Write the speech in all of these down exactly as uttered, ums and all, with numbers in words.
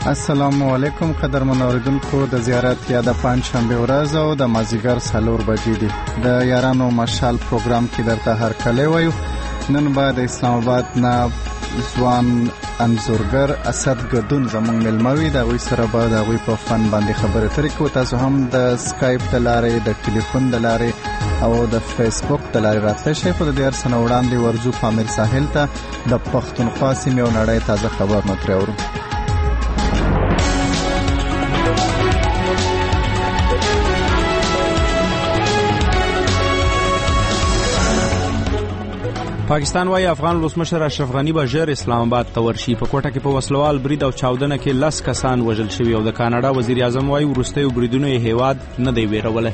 السلام علیکم قدرمن اوریدونکو، د زیارت یا د پنجشنبه ورځ او د مازیګر څلور بجې دي. د یارانو مشال پروګرام کې درته هرکلی وایو. نن به د اسلام آباد نه ځوان انځورګر اسد ګدون زموږ مېلمه وي. د هغوی سره به د هغوی په فن باندې خبرې اترې کوو. تاسو هم د سکایپ د لارې، د ټلیفون د لارې او د فیسبوک د لارې راتلی شئ. خو د دې هر څه نه وړاندې ورځو پامیر ساحل ته د پښتونخوا سیمې او نړۍ تازه خبرونه ترې اورو. پاکستان وايي افغان ولسمشر اشرف غنی به ژر اسلام آباد ته ورشي. په کوټه کې په وسلوال برید او چاودنه کې لس کسان وژل شوي او د کاناډا وزیر اعظم وايي وروستیو بریدونو یې هیواد نه دی ویرولی.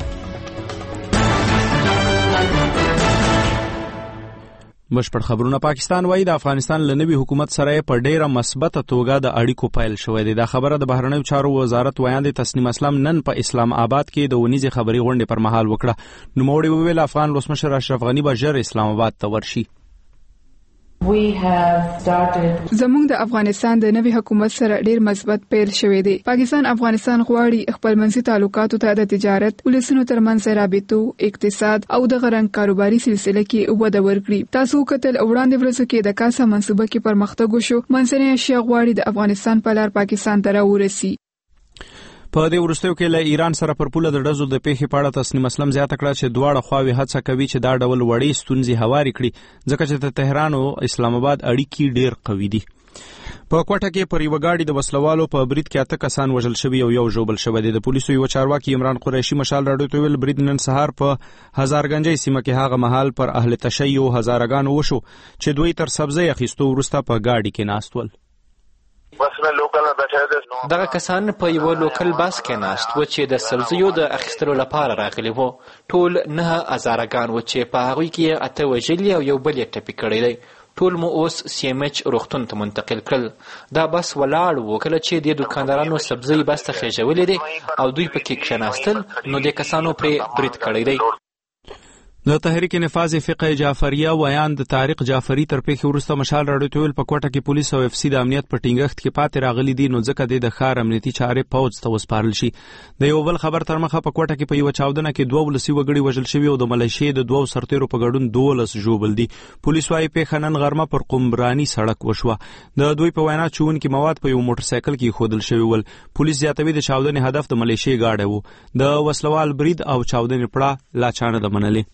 بشپړ خبرونه. پاکستان وايي د افغانستان له نوي حکومت سره په ډیره مثبته توګه د اړیکو پیل شوی دی. دا خبره د بهرنیو چارو وزارت ویاند تسنیم اسلم نن په اسلام آباد کې د ونیزې خبري غونډې پر مهال وکړه. نوموړي وویل افغان ولسمشر اشرف غنی به ژر اسلام آباد ته ورشي. زموږ د افغانستان د نوي حکومت سره ډیر مثبت پیل شوی دی. پاکستان افغانستان غواړي خپلمنځي تعلقاتو ته د تجارت، ولسونو ترمنځ رابطو، اقتصاد او د غرنګ کاروباري سلسله کې وده ورکړي. تاسو کتل وړاندې ورځو کې د کاسا منصوبه کې پرمختګ وشو. منځنۍ اشیا غواړي د افغانستان په لار پاکستان ته راورسي. په دې وروستیو کې له ایران سره پر پوله د ډزو د پیښې په اړه تسنیم اسلم زیاته کړه چې دواړه خواوې هڅه کوي چې دا ډول وړې ستونزې هوارې کړي، ځکه چې د تهران او اسلام آباد اړیکې ډېر قوي دي. په کوټه کې پر یوه ګاډي د وسلوالو په برید کې اته کسان وژل شوي او یو ژوبل شوی دی. د پولیسو یو چارواکي عمران قریشي مشال راډیو ته ویل برید نن سهار په هزارګنجۍ سیمه کې هغه مهال پر اهل تشیع هزارګانو وشو چې دوی تر سبزۍ اخیستو وروسته په ګاډي کې ناست ول. دغه کسان په یو لوکل باس کې ناست و چې د سبزیو د اخیستلو لپاره راغلي وو. ټول نه هزارګان و چې په هغوی کې اته وژلي او یو بل یې ټپي کړی دی. ټول مو اوس سی ام ایچ روغتون ته منتقل کړل. دا بس ولاړ و کله چې د دکاندارانو سبزی بس ته خېژولې دي او دوی پکې کښېناستل نو د کسانو پرې برید کړی دی. د تحریک نفاذ فقه جعفریه ویاند طارق جعفری تر پیښې وروسته مشال راډیو ته ویل په کوټه کې پولیس او اف سی د امنیت په ټینګښت کې پاتې راغلي دي، نو ځکه د ښار امنیتي چارې پوځ ته وسپارل شي. د یو بل خبر تر مخه په کوټه کې په یو چاودنه کې دوه ولسي وګړي وژل شوي او د ملیشې د دوه سرتیرو په ګډون دولس ژوبل دي. پولیس وايي پیښه نن غرمه پر قمرانی سړک وشوه. د دوی په وینا چونکې مواد په یو موټر سایکل کې خودل شوی ول. پولیس زیاتوي د چاودنې هدف د ملیشې ګاډی و. د وسلوال برید او چاودنې پړه لا چانه د منلې.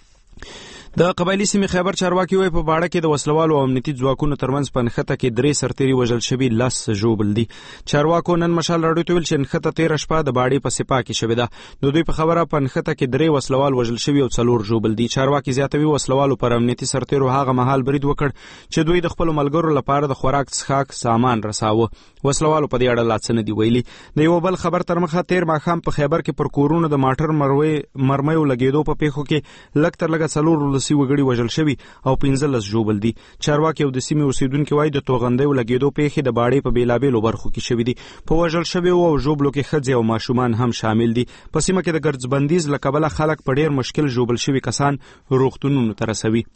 د قبایلی سیمې خیبر چارواکي وایي په باړه کې د وسلوالو او امنیتي ځواکونو ترمنځ په نښته کې درې سرتیري وژل شوي، لس ژوبل دي. چارواکو نن مشال راډیو ته ویل چې نښته تېره شپه د باړې په سپاه کې شوې ده. د دوی په خبره په نښته کې درې وسلوال وژل شوي او څلور ژوبل دي. چارواکي زیاتوي وسلوالو پر امنیتي سرتیرو هغه مهال برید وکړ چې دوی د خپلو ملګرو لپاره د خوراک څښاک سامان رساوه. وسلوالو په دې اړه لا څه نه دي ویلي. د یو بل خبر تر مخه تېر ماښام په خیبر کې پر کورونو د ماټر مرمیو لګېدو په پیښو کې لږ تر لږه څلور ولسي وګړي وژل شوي او پنځلس ژوبل دي. چارواکي او د سیمې اوسیدونکي وایي د توغندیو لګېدو پیښې د باړې په بېلابېلو برخو کې شوي دي. په وژل شویو او ژوبلو کې ښځې او ماشومان هم شامل دي. په سیمه کې د ګرځبندیز له کبله خلک په ډېر مشکل ژوبل شوي کسان روغتونونو ته رسوي.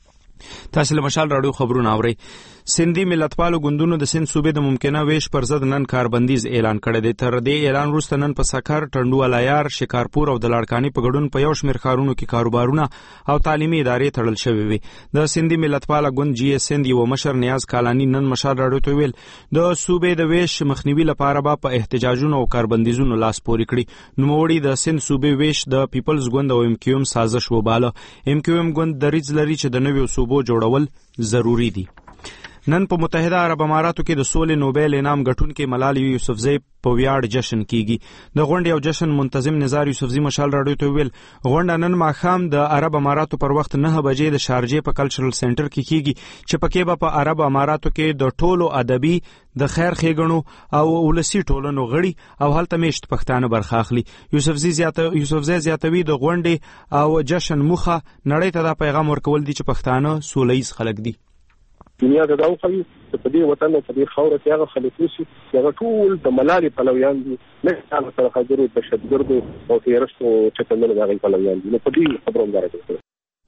تاسو له مشال راډیو خبرونه اورئ. سندي ملتپالو ګوندونو د سند صوبې د ممکنه ویش پر ضد نن کاربندیز اعلان کړی دی. تر دې اعلان وروسته نن په سکر، ټنډو الایار، شکارپور او د لاړکاني په ګډون په یو شمېر ښارونو کې کاروبارونه او تعلیمي ادارې تړل شوې وي. د سندي ملتپاله ګوند جی اس سند یو مشر نیاز کالانی نن مشال راډیو ته ویل د صوبې د ویش مخنیوي لپاره به په احتجاجونو او کاربندیزونو لاس پورې کړي. نوموړي د سند صوبې ویش د پیپلز ګوند او ام کیو ام سازش وباله. ام کیو ام ګوند دریځ لري چې د نویو صوبو جوړول ضروری دي. نن په متحده عرب اماراتو کې د سولې نوبل انعام ګټونکې ملالۍ یوسفزۍ په ویاړ جشن کیږي. د غونډې او جشن منتظم نزار یوسفزۍ مشال راډیو ته ویل غونډه نن ماښام د عرب اماراتو پر وخت نه بجې د شارجې په کلچرل سنټر کې کیږي چې پکې به په عرب اماراتو کې د ټولو ادبي، د خیر ښېګڼو او ولسي ټولنو غړي او هلته میشت پښتانه برخه اخلي. یوسفزۍ زیاته یوسفزۍ زیاتوي د غونډې او جشن موخه نړۍ ته دا پیغام ورکول دي چې پښتانه سوله ییز خلک دي. دنیا ته دا وښیي چې په دې وطن او په دې خاوره کې هغه خلک اوسي چې هغه ټول د ملالۍ پلویان دي، نه هغه سره خبرو دهشتګردو او تیرستو چټندل د هغوی پلویان دي. نو په دې خبرو همدارنګه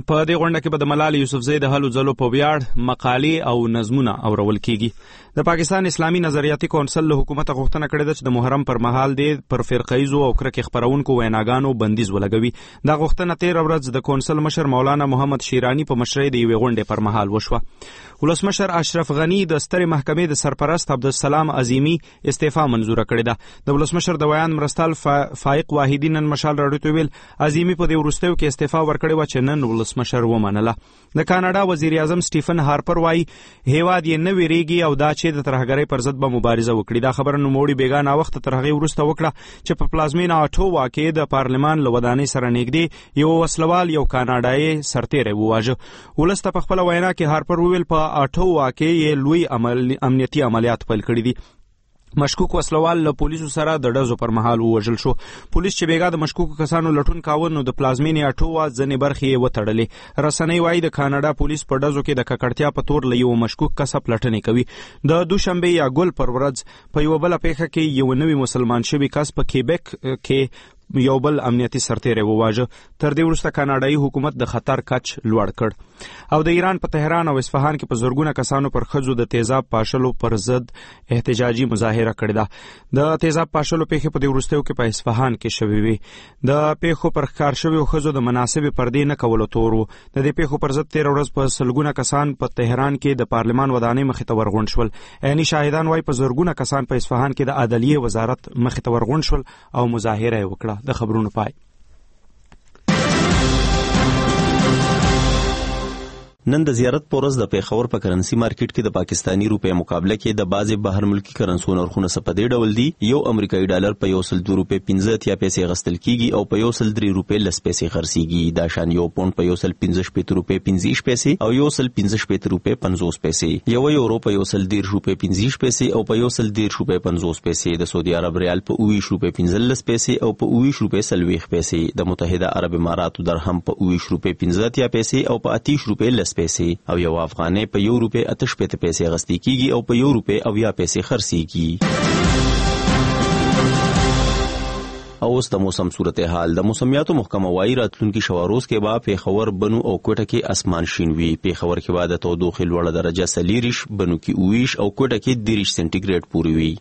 په دې غونډه کې به د ملال یوسفزۍ د هلو ځلو په ویاړ مقالې او نظمونه اورول کیږي. د پاکستان اسلامي نظریاتي کونسل له حکومت غوښتنه کړې ده چې د محرم پر مهال د پر فرقه‌ایزو او کرکې خپرونکو ویناګانو بندیز ولګوي. دا غوښتنه تیر ورځ د کونسل مشر مولانا محمد شیرانی په مشرۍ د یوې غونډې پر مهال وشوه. ولسمشر اشرف غنی د سترې محکمې د سرپرست عبدالسلام عظیمی استعفا منزوره کړې ده. د ولسمشر د ویان مرستال فائق واحدی نن مشال راډیو ته ویل عظیمی په دې وروستیو کې استعفا ورکړې وه چې نن ولسمشر ومنله. د کاناډا وزیر اعظم سټیفن هارپر وایي هیواد یې نه ویریږي او دا چې د ترهګرۍ پر ضد به مبارزه وکړي. دا خبره نوموړي بیګا ناوخته تر هغې وروسته وکړه چې په پلازمینه اټووا کې د پارلمان له ودانۍ سره نږدې یو وسلوال یو کاناډایي سرتیری وواژه. ولس ته په خپله وینا کې هارپر وویل په اټووا کې یې لوی عمل امنیتي عملیات پیل کړي دي. مشکوک وسلوال له پولیسو سره د ډزو پر مهال ووژل شو. پولیس چې بیګا د مشکوکو کسانو لټون کاوه نو د پلازمینې اټووا ځینې برخې یې وتړلې. رسنۍ وایي د کاناډا پولیس په ډزو کې د ککړتیا په تور له یو مشکوک کسه پلټنې کوي. د دوشنبې یا ګل پر ورځ په یوه بله پیښه کې یو نوي مسلمان شوي کس په کیبک کې یو بل امنیتي سرتیری وواژه. تر دې وروسته کاناډایي حکومت د خطر کچ لوړ کړ. او د ایران په تهران او اصفهان کې په زرګونه کسانو پر ښځو د تیزاب پاشلو پر ضد احتجاجي مظاهره کړې ده. د تیزاب پاشلو پیښې په دې وروستیو کې په اصفهان کې شوې وې. د پیښو پر ښکار شویو ښځو د مناسبې پردې نه کولو تور و. د دې پیښو پر ضد تېره ورځ په سلګونه کسان په تهران کې د پارلمان ودانۍ مخې ته ورغونډ شول. عیني شاهدان وایي په زرګونه کسان په اصفهان کې د عدلیې وزارت مخې ته ورغونډ شول او مظاهره یې وکړه. د خبرونو پای. نن د زیارت پورز د پیښور په کرنسي مارکیټ کې د پاکستانی روپې مقابله کې د بعضې بهر ملکی کرنسو نرخونه څه په دې ډول دي. یو امریکایي ډالر په یو سل دوه روپۍ پنځه اتیا پیسې غستل کیږي او په یو سل درې روپۍ لس پیسې خرڅیږي. دا شان یو پونډ په یو سل پنځه شپېته روپۍ پنځه ویشت پیسې او یو سل پنځه شپېته روپۍ پنځوس پیسې. یو یورو په یو سل دېرش روپۍ پنځه ویشت پیسې او په یو سل دېرش روپۍ پنځوس پیسې. د سعودي عرب ریال په اوه ویشت روپۍ پنځلس پیسې او په اوه ویشت روپۍ څلوېښت پیسې. د متحده عرب اماراتو درهم په اوه ویشت روپۍ پنځه اتیا پیسې او په اته ویشت روپۍ لس پیسې. او یو افغانۍ په یو روپۍ اته شپېته پیسې غستې کیږي او په یو روپۍ اویا پیسې خرڅیږي. او اوس د موسم صورتحال. د موسمیاتو محکمه وایي راتلونکي شپه روز کې به پیښور، بنو او کوټه کې اسمان شین وي. پیښور کې به د تودوخې لوړه درجه څلېرویشت، بنو کې اوه ویشت او کوټه کې دېرش سنټیګریډ پورې وي.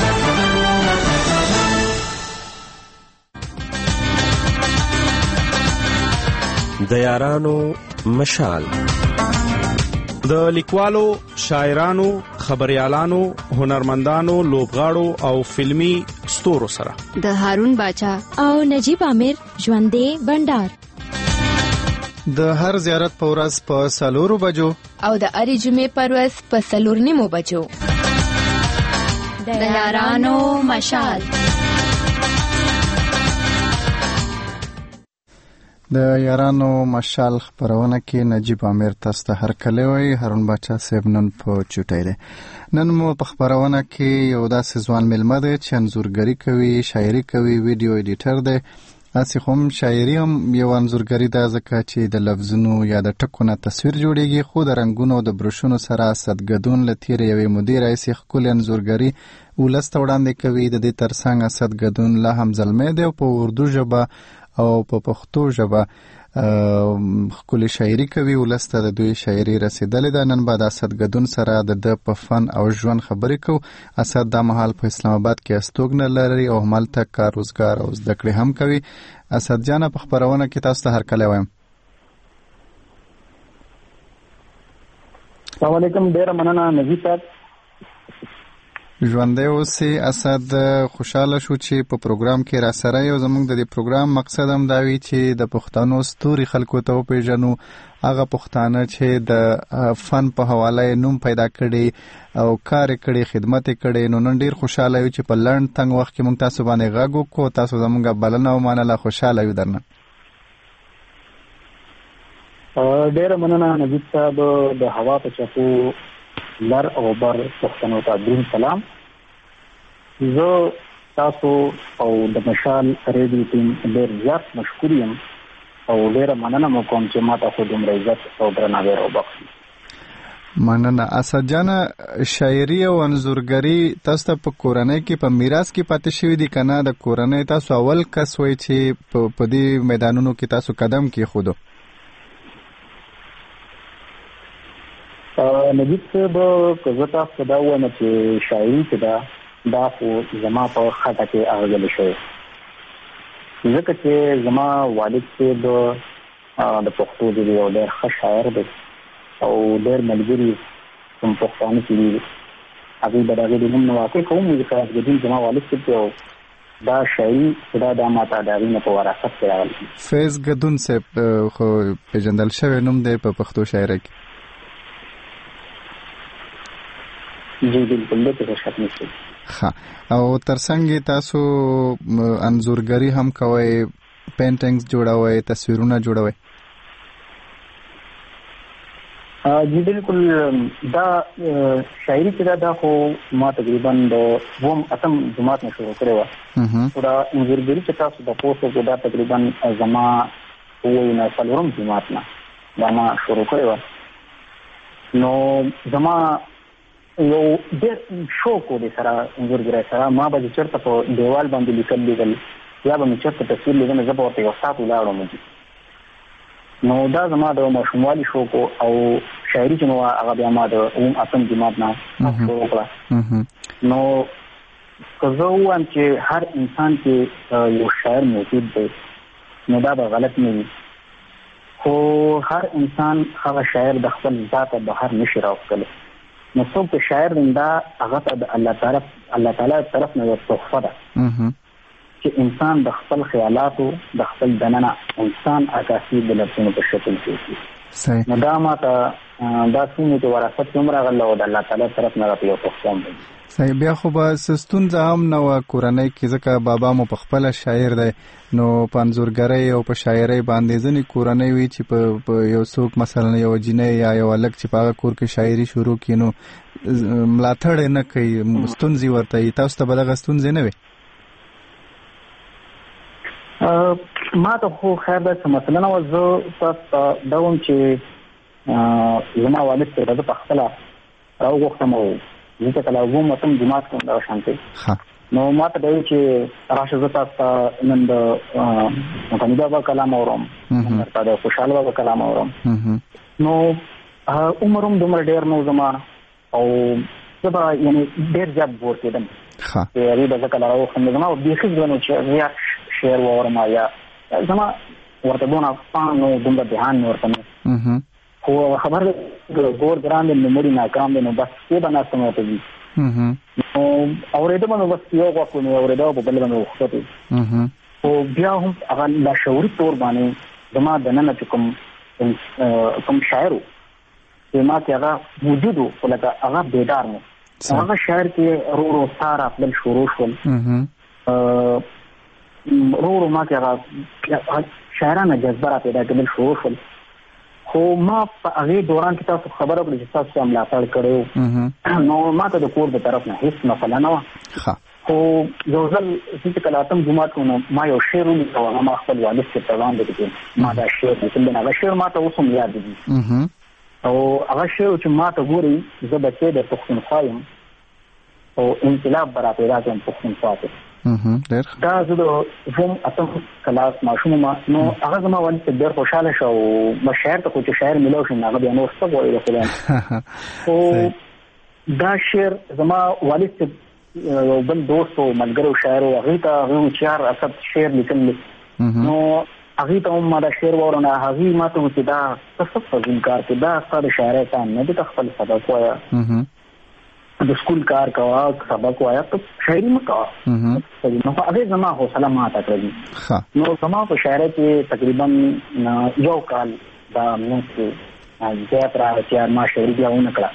د یارانو مشال د لیکوالو، شاعرانو، خبریالانو، هنرمندانو، لوبغاړو او فلمی ستورو سره د هارون باچا او نجیب عامر ژوندې بندر. د هر زیارت په ورځ په سلورو بجو او د اری جمعې په ورځ په سلور نیمو بجو د یارانو مشال. د یارانو مشال خبرونه کې نجیب عامر تاسو ته هر کله وي. هارون باچا صاحب نن په چوټۍ دی. نن مو په خبرونه کې یو داسې ځوان مېلمه دی چې انځورګري کوي، شاعري کوي، ویډیو ایډیټر دی. اسی هم شاعري هم یو انځورګري ده ځکه چې د لفظونو یا د ټکو نه تصویر جوړیږي، خو د رنګونو او د بروشونو سره صدګدون له تېرې یوې مودې راهیسې ښکلې انځورګري ولس ته وړاندې کوي. د دې ترڅنګ صدګدون لا هم زلمی دی او په اردو ژبه او په پښتو ژبه ښکلې شاعري کوي. ولس ته د دوی شاعري رسېدلې ده. نن به د اسدګدون سره د ده په فن او ژوند خبرې کوو. اسد دا مهال په اسلام آباد کې استوګنه لري او همالته کار روزګار او زده کړې هم کوي. اسد جانه په خبرونه کې تاسو ته هرکلی وایم. السلام علیکم. ډېره مننه نجیب صاحب. ژوندی اوسې. اسد خوشحاله شو چې په پروګرام کې را سره یو. زموږ د دې پروګرام مقصد هم دا وي چې د پښتنو ستوري خلکو ته وپېژنو، هغه پښتانه چې د فن په حواله یې نوم پیدا کړي او کار یې کړي، خدمت یې کړي. نو نن ډېر خوشحاله یو چې په لنډ تنګ وخت کې موږ تاسو باندې غږ وکړو. تاسو زموږ بلنه ومنله، خوشحاله یو درنه. ډېره مننه نجیب صاحب. د هوا په چپو لر او بر پښتنو ته دین سلام. زه تاسو او د مشال ریډیو ټیم ډېر زیات مشکور یم او ډېره مننه مو کوم چې ما ته خو دومره عزت او درناوی راوبخښي. مننه. اسد جانه، شاعري او انځورګري تاسو ته په کورنۍ کې په میراث کې پاتې شوي دي که نه؟ د کورنۍ تاسو اول کس وئ چې په دې میدانونو کې تاسو قدم کېښودو؟ نجیب صاحب که زه تاسو دا وایم چې شاعري چې ده دا خو زما په خټه کې اغږلې شوې، ځکه چې زما والد صاحب د پښتو ژبې یو ډېر ښه شاعر دی او ډېر ملګري کوم پښتانه چې دي هغوی به د هغې د نوم نه واقع کوم فیض ګدون زما والد صاحب دی او دا شاعري چې دا دا ما ته د هغې نه په وراثت کې راغلی. فیض ګدون صاحب خو پېژندل شوی نوم دی په پښتو شاعرۍ کې. جی بالکل دې څه شک نشته. ها او ترڅنګ تاسو انځورګری هم کوئ، پینټینګز جوړوئ، تصویرونه جوړوئ؟ جی بالکل. دا شاعري چې دا دا خو ما تقریبا د اووم اتم جماعت نه شروع کړې وه، خو دا انځورګري چې تاسو د پوسټ کې دا تقریبا زما اووه نه څلورم جماعت نه دا ما شروع کړې وه. نو زما یو ډېر شوق و دې سره انځورګرۍ سره. ما به چې چېرته په دیوال باندې لیکل لیدل یا به مې چېرته تصویر لیدل، زه به ورته یو ساعت ولاړم. نو دا زما د ماشوموالي شوق او شاعري چې نو هغه بیا ما د اووم اتم جماعت نه شروع کړه. نو که زه ووایم چې هر انسان کې یو شاعر موجود دی نو دا به غلط نه وي، خو هر انسان هغه شاعر د خپل ذاته بهر نشي راوستلی. نو څوک چې شاعر دی دا هغه ته د الله تعالی الله تعالی طرف نه یو تحفه ده چې انسان د خپل خیالاتو د خپل دننه انسان عکاسي د لفظونو په شکل کې صحیح. نو دا ما ته دا څومره چې وراثت هم راغله او د الله تعالی طرف نه راته یو تحفه هم ده. صحیح. بیا خو به ستونزه هم نه وه کورنۍ کې، ځکه بابا مو په خپله شاعر دی، نو په انځورګرۍ او په شاعرۍ باندې ځینې کورنۍ وي چې په یو څوک مثلا یو جینۍ یا یو هلک چې په هغه کور کې شاعري شروع کړي نو ملاتړ یې نه کوي، ستونزې ورته وي. تاسو ته به دغه ستونزې نه وي؟ ما ته خو خیر ده څه مسله نه وه. زه تاسو ته دا وایم چې زما والد صاحب زه په خپله راوغوښتم او زه ته کله اووم اتم جماعت کوم دغه شانتې نو ما ته ویل چې راشه زه تاسو ته نن د غني بابا کلام اورم، درته د خوشحال بابا کلام اورم. نو عمر هم دومره ډېر نه و زما او زه به یعنې ډېر زیات بور کېدم چې هغې به زه کله راوغوښتم زما بیخي زړه نو چې زیات شعر واورم یا زما ورته دونه پام نه دومره دهان مې ورته نه، خو خبر ګور ګران دی نو مړي ناکام دی نو بس یې به ناستم ورته ځي. نو اورېده به نو بس یو غوږ مې اورېده په بل به مې وختې، خو بیا هم هغه لاشعوري طور باندې زما دننه چې کوم کوم شاعر و چې ما کې هغه موجود و خو لکه هغه بیدار مو هغه شاعر کې رو رو ستا راتلل شروع شول، رو رو ما کې هغه شاعرانه جذبه را پیدا کېدل شروع شول. خو ما په هغې دوران کې تاسو خبره کړې چې تاسو ته ملاتړ کړی نو ما ته د کور د طرف نه هېڅ مسله نه وه. خو یو ځل چې کله اتم جماعت کوم نو ما یو شعر ولیکه هغه ما خپل والد صاحب ته وړاندې کړی، ما دا شعر لیکل دی. هغه شعر ما ته اوس هم یاد دي او هغه شعر چې ما ته ګوري زه بچی د پښتونخوا یم او انقلاب به را پیدا کړم پښتونخوا کې. دا زه د اووم اتم کلاس ماشوم ما نو هغه زما والد صاحب ډېر خوشحاله شو او ما شاعر ته خو چې شاعر میلاو شي نو هغه بیا نور څه غواړي د خدای. خو دا شعر زما والد صاحب یو بل دوست و ملګری و شاعر و هغې ته هغې چې یار اسد شعر لیکل نو هغې ته هم ما دا شعر واورم هغې ما ته و چې دا څه څه فضیل کار کوي، دا ستا د شاعرۍ کام نه دی، ته خپل سبق وایه د سکول کار کوه سبق وایه ته شاعري مه کوه. نو هغې زما حوصله ماته کړې. نو زما په شاعرۍ کې تقریبا یو کال دا منځ کې زیات راغی چې ما شاعري بیا ونه کړه.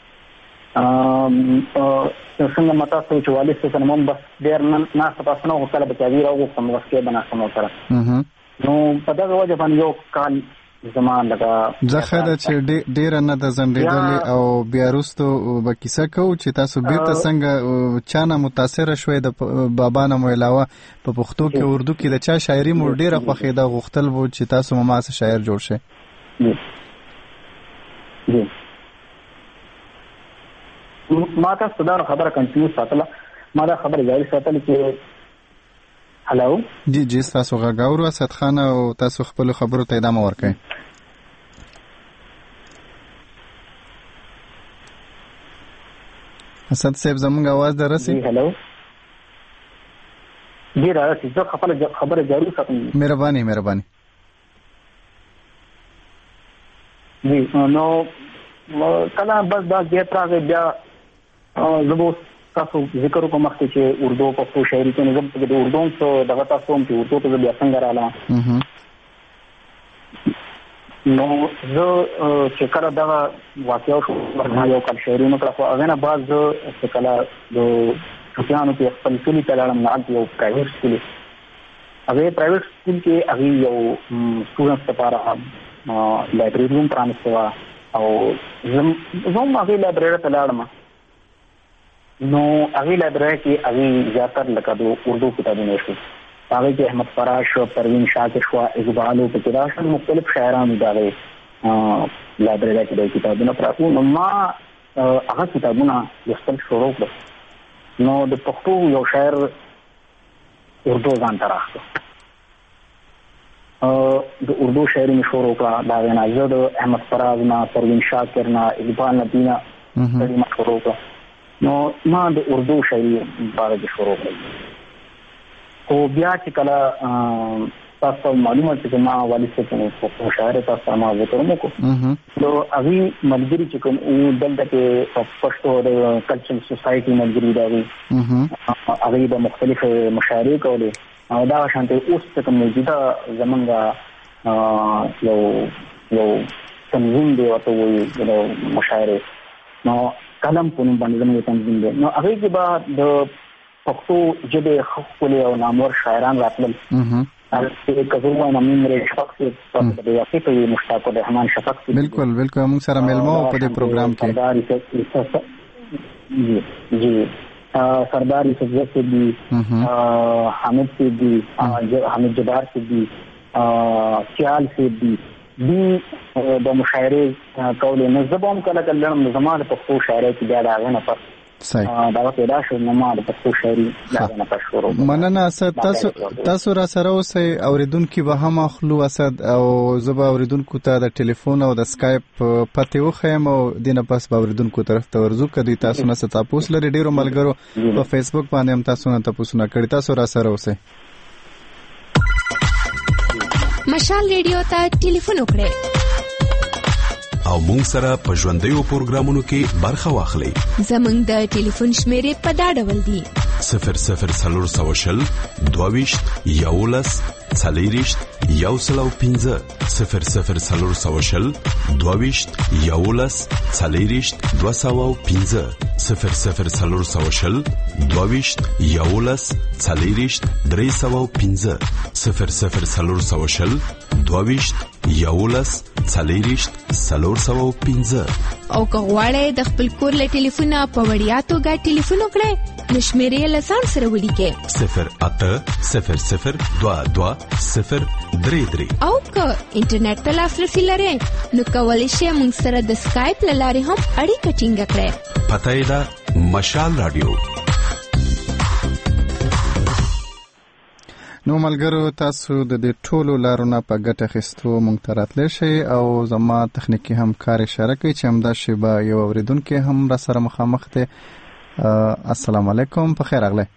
څنګه ما تاسو چې والد صاحب سره هم بس ډېر ناسته پاسته نه وه، کله به چې هغې راوغوښتم بس کې به ناستم ورسره. نو په دغه وجه باندې یو کال زما لکه ځکه دا چې ډېره نه ده ځنډېدلې او بیا وروستو به کیسه کوو چې تاسو بیرته څنګه چا نه متاثره شوئ د بابا نه مو علاوه په پښتو کې اردو کې د چا شاعري مو ډېره خوښېده غوښتل به چې تاسو مو ماسه شاعر جوړ شئ؟ ما تاسو دا خبره کنټینیو ساتله، ما دا خبره جاري ساتله چې هلو جی جی تاسو غږ اورو اسد خان او تاسو خپل خبرو ته ادامه ورکړئ. اسد صاحب زموږ आवाज درسي؟ هلو جی راځي زه خپل خبره جاري ساتم. مهرباني مهرباني. جی نو کله بس دا بیا تراغه بیا زبو تاسو ذکر کوم مخکې چې اردو پښتو شاعري کې نظم د اردو څخه دغه تاسو هم چې اردو ته بیا څنګه رااله. نو زه چې کله دا واقعیا شو ورنه یو کال شاعري نو کله خو هغه نه بعد زه چې کله د شوقیانو کې خپل کلی ته لاړم نه یو پرایویټ سکول هغه پرایویټ سکول کې هغه یو سټوډنټس لپاره لایبرری روم پرانستوا او زم زم هغه لایبرری ته لاړم نو هغه لایبرری کې هغه زیاتره لکه د اردو کتابونه شو هغه کې احمد فراش او پروین شاکر شو اقبال او پکراش مختلف شاعرانو دغه لایبرری کې د کتابونو پراخو نو ما هغه کتابونه لوستل شروع کړل. نو د پښتو یو شاعر اردو ځان ته راغله د اردو شاعري مې شروع کړه دا غنا زه د احمد فراز نه پروین شاکر نه اقبال نه دینا شاعري مې شروع کړه نو ما د اردو شاعري باره کې شروع کړه او بیا چې کله تاسو معلومات چې ما والي څخه په شاعر تاسو ما ذکر مو کو نو اوی ملګری چې کوم او دلته کې پښتو د کلچرل سوسايټي ملګری دا وي هغه د مختلف مشاريع کولې او دا شانته اوس څخه موجوده زمونږ یو یو تنظیم دی ورته وي د مشاعره نو قلم په نوم باندې زموږ تنظیم دی نو هغه کې بعد د پښتو ژبه خپل او نامور شاعران راتلل هغه کزوما نامین لري شفق په دې کې په مشتاق الرحمن شفق بالکل بالکل موږ سره ملمو په دې پروګرام کې جی جی سردار یوسف صدیقی حامد صدیقی حامد جبار صدیقی سیال صدیقی دی د مشاعره کول نه زبوم کله کله زموږ په پښتو شاعري کې بیا دا غنه پر صحیح دا پیدا شو نو ما د پښتو شاعري دا نه پښورو مننه اسد تاسو تاسو را سره اوسئ اوریدونکو به هم اخلو اسد او زبا اوریدونکو ته د ټلیفون او د اسکایپ پته وخیم او دینه پس به اوریدونکو طرف ته ورزو کدي تاسو نه تاسو لري ډیرو ملګرو په فیسبوک باندې هم تاسو نه تاسو نه کړی تاسو را سره اوسئ مشال ریډیو ته ټلیفون وکړئ او مونږ سره په ژوندیو پروګرامونو کې برخه واخلئ. زمونږ د ټلیفون شمیرې په دا ډول دي: صفر صفر څلور سوه شل دوه ویشت یولس څلېرویشت یو سل او پنځه صفر صفر څلور سوه شل دوه ویشت یولس څلېرویشت دوه سوه او پنځه صفر صفر څلور سوه شل دوه ویشت یولس څلېرویشت درې سوه او پنځه صفر صفر څلور سوه شل دوه ویشت یولس څلېرویشت څلور سوه او پنځه او که غواړئ د خپل کور له ټلیفونه په وړیا توګه ټلیفون وکړئ نو شمیرې له ځان سره ولیکئ صفر اته صفر صفر دوه دوه صفر درې درې او که انټرنیټ ته لاسرسي لرئ نو کولی شئ موږ سره د سکایپ له لارې هم اړیکه ټینګه کړئ. پته یې ده مشال رادیو. نو ملګرو تاسو د دې ټولو لارونو په ګټه اخیستو مونږ ته راتلی شئ او زما تخنیکی همکار اشاره کوي چې همدا شیبه یو اوریدونکی هم را سره مخامخ دی. السلام علیکم په خیر راغلی.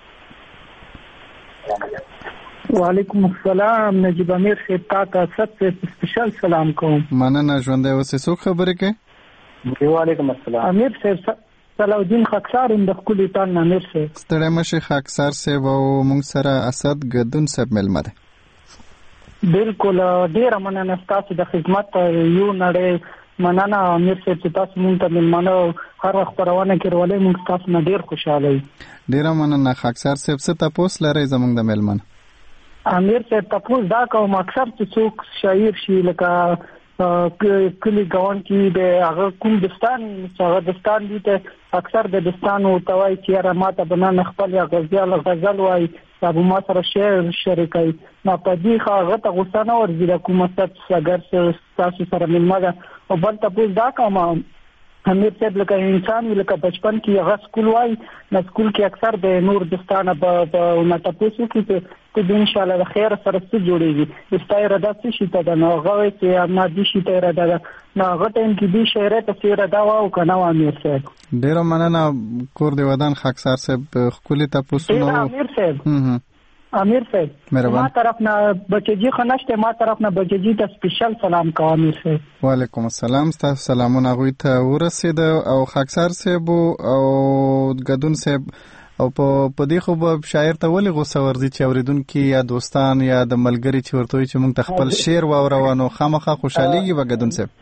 وعلیکم السلام نجیب امیر صاحب تاسو ته سپیشل سلام کوم. مننه ژوندی اوسئ. څوک خبرې کوي؟ وعلیکم السلام. امیر صاحب صلاحالدین خاکسار د خپل تان امیر صاحب. ستړی مشه خاکسار صاحب او موږ سره اسد ګدون صاحب ملمه ده. بالکل ډیر مننه تاسو د خدمت یو نړۍ مننه امیر صاحب چې تاسو مونږ ته ملمانه هر وخت روانه کړولې موږ تاسو نه ډیر خوشاله یو. ډیر مننه خاکسار صاحب. څه تاسو لري زموږ د ملمانه؟ امیر صاحب تاسو دا کوم اکثر چې څوک شاعر شي لکه کلی ګاون کې د هغه کوم دستان هغه دستان دي ته اکثر د دستان او توای چې را ماته بنان خپل غزل غزل وای ابو ما سره شعر شریکای ما په دې هغه ته غوسه نه ورځي د کومه ست اگر تاسو سره ملمه او بل تاسو دا کوم امیر صاحب لکه انسان وی لکه بچپن کې هغه سکول وای نو سکول کې اکثر د نور دستانه په متپوسو کې ته ان شاء الله د خیر سره څه جوړیږي استای ردا څه شي ته نو هغه چې ما دي شي ته ردا نو هغه ټیم کې دي شهره ته څه ردا واو کنه امیر صاحب ډیر مننه کور دی ودان خاکسار صاحب خولي تاسو نو امیر صاحب امیر صاحب ما طرف نه بچجی خنشته ما طرف نه بچجی ته سپیشل سلام کوم امیر صاحب وعلیکم السلام تاسو سلامونه غوي ته ورسید او خاکسار صاحب او غدون صاحب او په پدې خو به شاعر ته ولې غوسه ورزي چې اوریدونکو یا دوستان یا د ملګری چې ورته چې موږ خپل شعر واوروانو خامخا خوشاليږي وګدون صاحب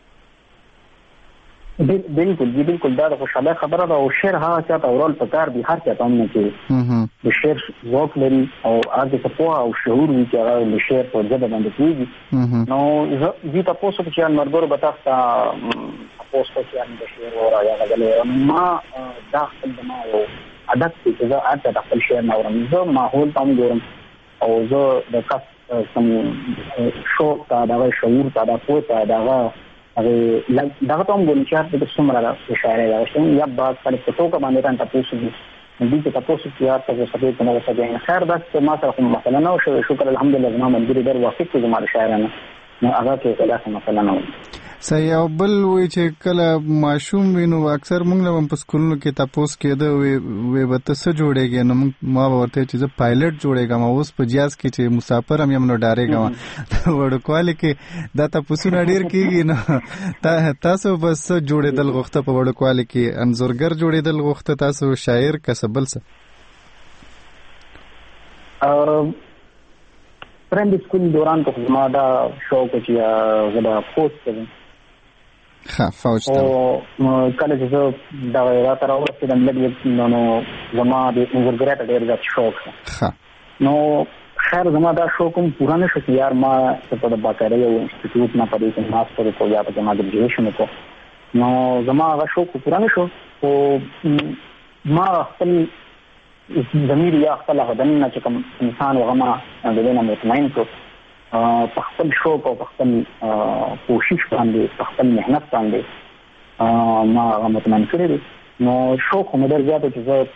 بالکل جی بالکل دا د خوشاله خبره ده او شعر هغه چې تا اورال پکار دي هر څه ته نه کې د شعر ذوق لري او هغه څه په او شعور وی چې هغه د شعر په ځای باندې کیږي نو زه تاسو ته چې مرګور بتاست تاسو ته چې د شعر او یا غلې ما داخل دما او عادت چې زه اته د خپل شعر نو رم زه ماحول تام ګورم او زه د کس سم شوق تا دا شعور تا دا پوهه دا هغه دغه ته موږ چې د څومره د شاعرۍ راځي یا بعد پر څه باندې تان تاسو دي دې ته تاسو چې تاسو سره په نوو سره خیر دا چې ما سره مثلا نو شکر الحمدلله زما ملګری در وافق چې زما شاعرانه نو هغه کې کله مثلا نو صحیح او بل وی چې کله ماشوم وینو اکثر موږ له په سکولونو کې تاسو کېده وی وی به تاسو جوړیږي نو ما ورته چې زه پایلټ جوړېږم اوس په جیاز کې چې مسافر هم یم نو ډارېږم وړو کوالی کې دا تاسو نه ډیر کېږي نو تاسو بس جوړېدل غوښته په وړو کوالی کې انځورګر جوړېدل غوښته تاسو شاعر کسبل څه پرایمری سکول دوران ته زما دا شوق چې غدا پوسټ کړم ها فوج ته او کله چې زه دا راته راوړم د لګي نو زما د انځورګرۍ ډېر زیات شوق ها نو خیر زما دا شوق کوم پوره نشو چې یار ما په د باکاره یو انسټیټیوټ نه پدې کې ماستر کو یا په ما ګریجویشن کو نو زما هغه شوق پوره نشو او ما خپل زمير یا خپل غدن نه چې کوم انسان وغما د دې نه مطمئن کو په خپل شوق او په خپل کوشش باندې په خپل مهنت باندې ما هغه مطمئن کړی نو شوق مې ډېر زیات چې زه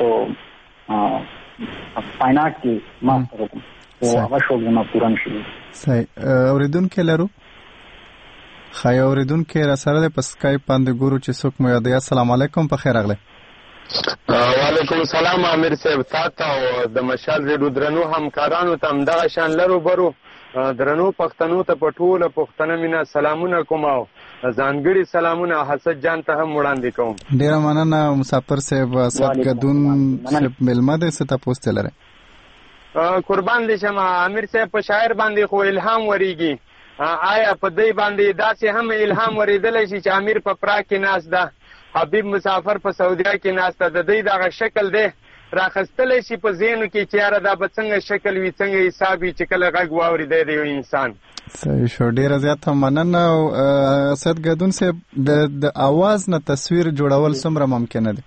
په فاینانس کې ماستر وکړم او هغه شوق زما پوره نشي. صحیح اوریدونکو لرو خای اوریدونکو را سره په اسکایپ باندې ګورو چې څوک مو یاد. السلام علیکم په خیر اغله. وعلیکم السلام امیر صاحب تاسو او د مشال ریډو درنو همکارانو ته دغه شان لرو برو درنو پښتنو ته پټوله پښتنه مینا سلامونه کوم او ځانګړي سلامونه حسد جان ته هم وړاندې کوم. ډیر مننه مسافر صاحب اسد غدون صاحب ملمه دې ست پوسټ لره قربان دي شمه امیر صاحب په شاعر باندې خو الهام وريږي آیا په دې باندې داسې هم الهام ورېدل شي چې امیر په پرا کې ناس ده حبیب مسافر په سعودیا کې ناسته د دې دغه شکل دی راخستل شي په ذهن کې چې یاره دا به څنګه شکل وي څنګه حساب وي چې کله غږ واوري دی یو انسان. صحیح شو ډیره زیاته مننه او اسد غدون صاحب د د आवाज نه تصویر جوړول څومره ممکن دي؟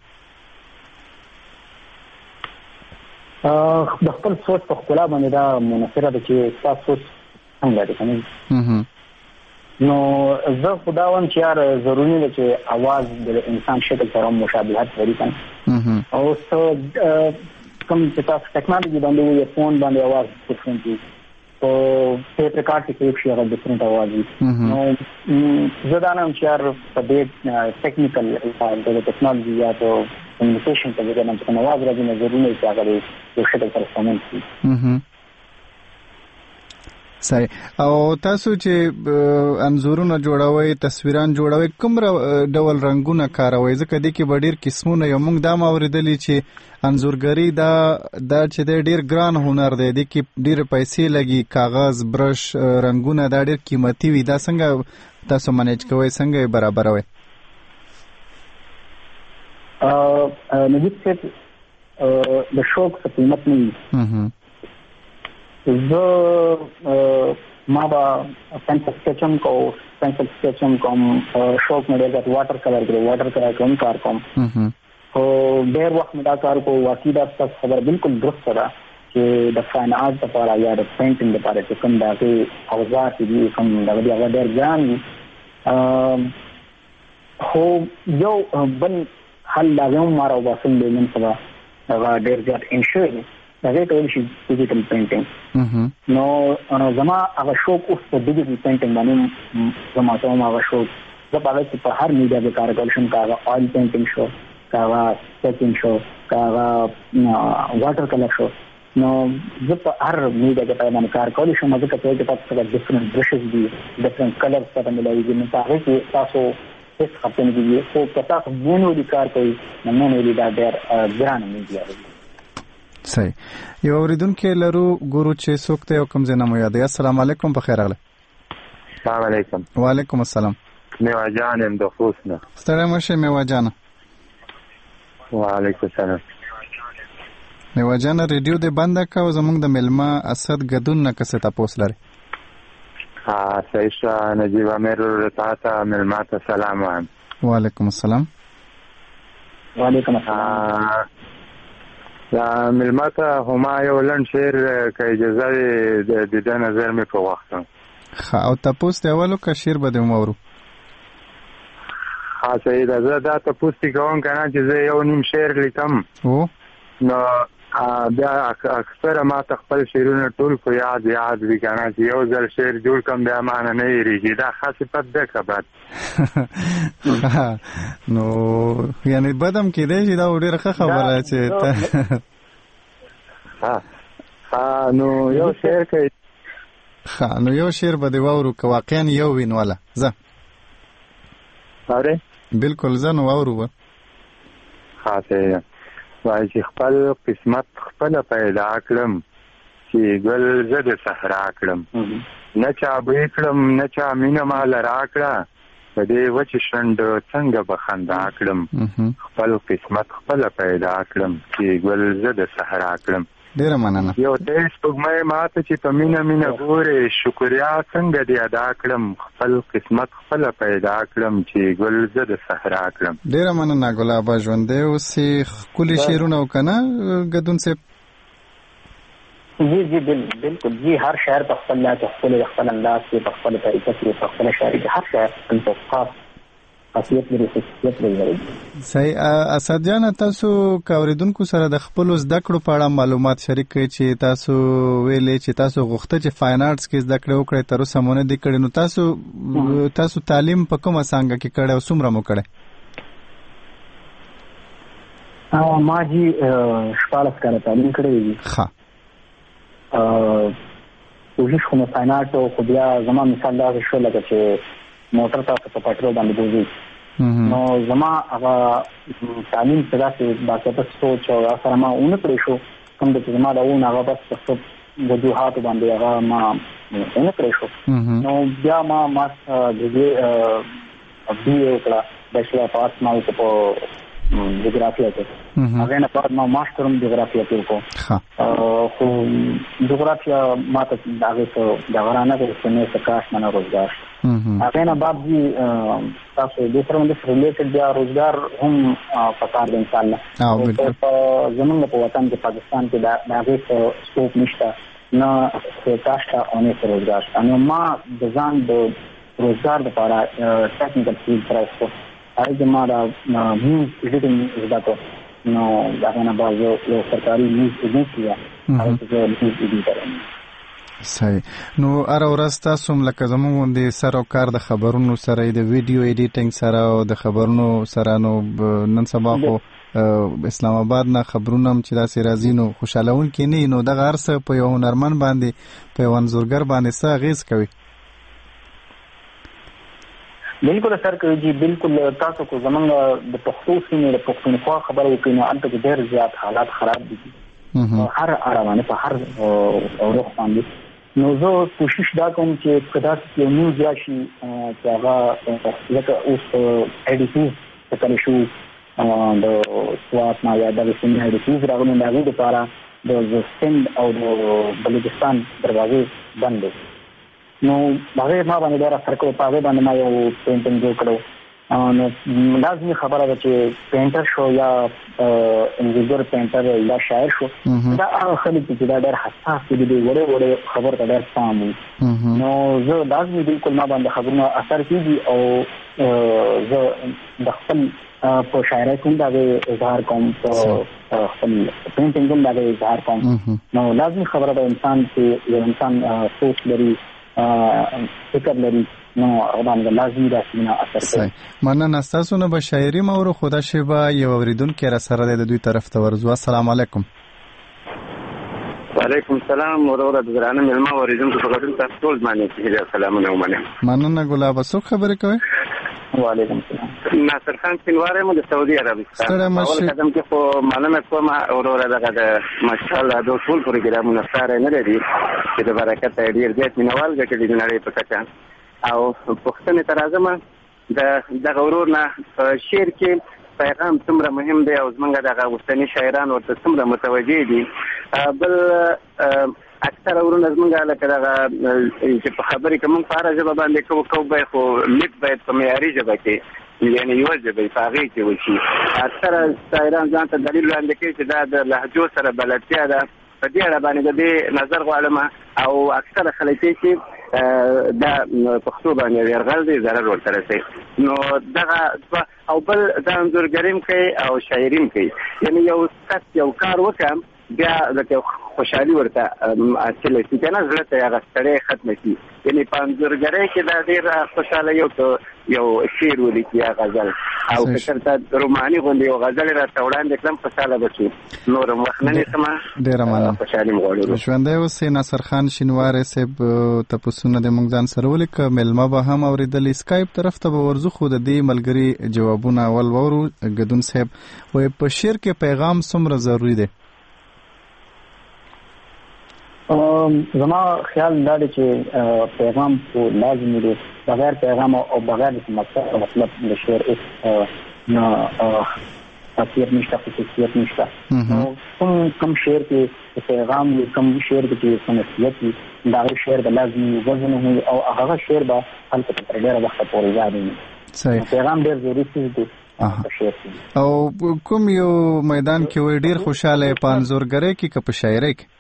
د خپل سوچ په خپل باندې دا مناسبه ده چې تاسو څنګه دي کنه نو زه خداوند چې یار ضروري ده چې आवाज د انسان شکل سره مشابهت لري کنه او څه کوم چې تاسو ټیکنالوژي باندې یو فون باندې आवाज ډیفرنٹ دي او په پرکار کې یو شی هغه ډیفرنٹ आवाज دي نو زه دا نن چې یار په دې ټیکنیکل د ټیکنالوژي یا د کمیونیکیشن په اړه چې کوم आवाज راځي نو ضروري چې هغه یو شکل سره سمون شي. صحیح او تاسو چې انځورونه جوړوي تصویران جوړوي کوم ډول رنگونه کاروي ځکه د کې ډېر قسمونه یو موږ دا موریدلی چې انځورګری دا دا چې ډېر ګران هنر دی د کې ډېر پیسې لګي کاغذ برش رنگونه دا ډېر قیمتي وي دا څنګه تاسو منیج کوئ څنګه برابروي؟ ا نجیب صاحب د شوق څخه قیمت نه زه ما با پنسل سکیچم کو پنسل سکیچم کوم شوق مې د واټر کلر کې واټر کلر کوم کار کوم او ډېر وخت مې دا کار کو واقعي دا څه خبر بالکل درست ده چې د فاین آرت لپاره یا د پینټینګ لپاره چې کوم دا کې اوزار دي کوم دا ډېر ډېر ځان خو یو بل حل لا یو مارو باسل نن سبا دا ډېر زیات انشور دا ټول شي ډیجیټل پینټینګ نو زما هغه شوق اوس په ډیجیټل پینټینګ باندې زما ته هغه شوق زه په هغه په هر میډیا کې کار کول شم کاغه آیل پینټینګ شو کاغه سکچینګ شو کاغه واټر کلر شو نو زه په هر میډیا کې په باندې کار کول شم ځکه چې تاسو ته ډیفرنٹ برشز دي ډیفرنٹ کلرز ته ملایي نو هغه کې تاسو هیڅ خپل دي خو په تاسو مونږ کار کوي نو مونږ دا ډېر ګران میډیا دی. صحیح یو اوریدونکو لرو ګورو چې څوک ته یو کوم ځای مو یاد. السلام علیکم په خیر راغله. السلام علیکم. وعلیکم السلام. میوا جان ام د خوسنه ستړی مشه میوا جان. وعلیکم السلام. میوا جان ریډیو دې بند کاو زمونږ د ملما اسد غدون نه کسه تاسو لري. ها سیشا نجیب امیر رتاتا ملما ته سلام وایم. وعلیکم السلام. وعلیکم السلام. دا ملما ته هما یو لنډ شعر که اجازه وي د ده نظر مې په وخت ښه او تپوس دی اولو که شعر به دې ومورو؟ ها صحیح ده زه دا تپوس دې کوم که نه چې زه یو نیم شعر لیکم نو بیا اکثره ما ته خپل شعرونه ټول په یاد یاد وي که نه چې یو ځل شعر جوړ کړم بیا ما نه نه هېرېږي دا ښه صفت دی که بد؟ نو یعنې بد هم کېدی شي دا ډېره ښه خبره چې نو یو شعر کوي ښه نو یو شعر به دې واورو که واقعا یو وي نو واله زه اورې بلکل زه نو واورو به ښه صحیح وایي چې خپل قسمت خپله پیدا کړم چې ګل زه د صحرا کړم نه چا بوی کړم نه چا مینه ماله راکړه په دې وچې شونډو څنګه به خندا کړم خپل قسمت خپله پیدا کړم چې ګل زه د صحرا کړم. ډېره مننه. یو دی سپوږمۍ ماته چې په مینه مینه ګورې شکریا څنګه دې ادا کړم خپل قسمت خپله پیدا کړم چې ګل زه د صحرا کړم. ډېره مننه ګلابه ژوندی اوسې ښکلي شعرونه و که نه ګدون صاحب؟ جی جی بالکل جی هر شاعر په خپل لاس خپل خپل انداز کې په خپل طریقه کې په خپل شاعري کې هر شاعر خپل خاص خاصیت لري خاصیت لري. صحیح. اسد جان تاسو کاوریدونکو سره د خپل زده کړو په اړه معلومات شریک کړئ چې تاسو ویلې چې تاسو غوښته چې فاین آرټس کې زده کړې وکړئ تر اوسه مو نه دي کړې نو تاسو تاسو تعلیم په کومه څانګه کې کړی او څومره مو کړی؟ ما جی شپاړس کاله تعلیم کړی دی. ښه کوشش خو مې فاین آرټ خو بیا زما مثال داسې شو لکه چې موټر تاسو په پټرول باندې بوځي نو زما هغه تعلیم څه داسې باقاعده سوچ او سره ما ونه کړی شو کوم چې زما دا ونه هغه بس په وجوهاتو باندې هغه ما ونه کړی شو نو بیا ما ما د دې بي اے وکړه بیچلر آف آرټس ما وکړو جغرافیه کې هغه نه بعد ما ماستر هم جغرافیه کې وکړو خو جغرافیه ما ته هغه څه د غرانه کې څه څه کاش منه روزګار هغه نه بعد دي تاسو د سره د ریلیټډ بیا روزګار هم پکار دی ان شاء الله زمونږ په وطن کې پاکستان کې دا هغه څه سکوپ نشته نه کاش او نه روزګار نو ما د ځان د روزګار لپاره ټیکنیکل فیلډ ترڅو هغه ما دا نیوز ایډیټینګ زده کړو نو دا نه بعد یو سرکاري نیوز ایجنسی هغه څه نیوز ایډیټر. صحیح. نو هر ورځ تاسو لکه زموږ د سر او کار د خبرونو سره د ویډیو ایډیټینګ سره او د خبرونو سره نو نن سبا خو اسلام آباد نه خبرونه هم چې داسې راځي نو خوشحالون کې نه نو دغه هر څه په یو هنرمند باندې په یو انځورګر باندې څه اغېز کوي؟ بالکل اثر کوي جی بالکل. تاسو کو زمونږ د پښتو سیمې د پښتونخوا خبره وکړئ نو هلته کې ډېر زیات حالات خراب دي هر اړه باندې په هر روخ باندې نو زه کوشش دا کوم چې که داسې یو نیوز راشي چې هغه لکه اوس ایډیټیز کلی شو د سوات نه یا دغه سیمې ایډیټیز راغلي د هغې دپاره د سند او د بلوچستان دروازې بند دی نو هغې ما باندې ډېر اثر کړی په هغې باندې ما یو پینټینګ جوړ کړی نو لازمي خبره ده چې پینټر شو یا انجینر پینټر یا شاعر شو دا هغه خلک چې دا ډېر حساس دي د وړو وړو خبر ته ډېر پام وي نو زه لازمي بالکل ما باندې خبرونه اثر کیږي او زه د خپل په شاعرۍ کوم دا اظهار کوم په خپل پینټینګ کوم دا اظهار کوم نو لازمي خبره ده انسان چې یو انسان سوچ لري فکر لري نو باندې لازمي ده چې نه اثر کوي. مننه تاسو نه به شاعري مور خدا شیبا یو اوریدونکو را سره د دوی طرف ته ورزو. السلام علیکم. وعلیکم السلام ورور د ګرانه ملما اوریدونکو په ګډون تاسو ټول باندې چې سلامونه ومنه. مننه ګلاب سو خبرې کوي. وعلیکم السلام. ناصر خان سینواره مو د سعودي عربستان. اول قدم کې خو مننه کوم اورور دغه د ماشاءالله د ټول پروګرامونو سره نه لري چې د برکت ډیر زیات مینوال ګټلې د نړۍ په کچه او پښتنه ترازمه د دغه ورور نه شعر کې پیغام څومره مهم دی او زمونږ دغه وستنی شاعران ورته څومره متوجه دي. بل اکثر ورونه زمونږ لکه دغه چې په خبرې کې مونږ په هره ژبه باندې کوو کوو به خو لیک باید په معیاري ژبه کې یعنې یوه ژبه یې په هغې کې وشي. اکثره شاعران ځان ته دلیل وړاندې کوي چې دا د لهجو سره بلدتیا ده. په دې اړه باندې د دې نظر غواړم او اکثره خلک چې دا پښتو باندې یرغل دی ضرر ورته رسي نو دغه او بل د انځورګریم کوي او شاعریم کوي یعنی یو کس یو کار وکم بیا د خوشحالي ورته حاصل شي کنه زړه ته هغه ستړی ختم شي یعنی په انځورګرۍ کې دا ډېر خوشاله یو یو شعر ولیکي یا غزل او که چېرته روماني غوندې یو غزل راته وړاندې کړم خوشحاله به شو نور هم وخت نه نیسمه ډېره مننه خوشحالي م غواړو. ژوندی اوسئ. ناصر خان شینواری صاحب تپوسونه د موږ ځان سره ولیکه میلمه به هم اورېدلې سکایپ طرف ته به ورځو خو د دې ملګري جوابونه اول وورو. ګدون صاحب وایي په شعر کې پیغام څومره ضروري دی؟ زما خیال دا دی چې پیغام خو لازمي دی. بغیر پیغام او بغیر د مقصد مطلب د شعر هیڅ نه تاثیر نشته خصوصیت نشته. کوم کوم شعر کې پیغام وي کوم شعر کې نصیحت وي دا شعر د لازمي وزن وي او هغه شعر به خلکو ته تر ډېره وخته پورې یاد وي. پیغام ډېر ضروري څیز دی. او کوم یو میدان کې وي ډېر خوشاله په انځورګرۍ کې که په شاعرۍ کې؟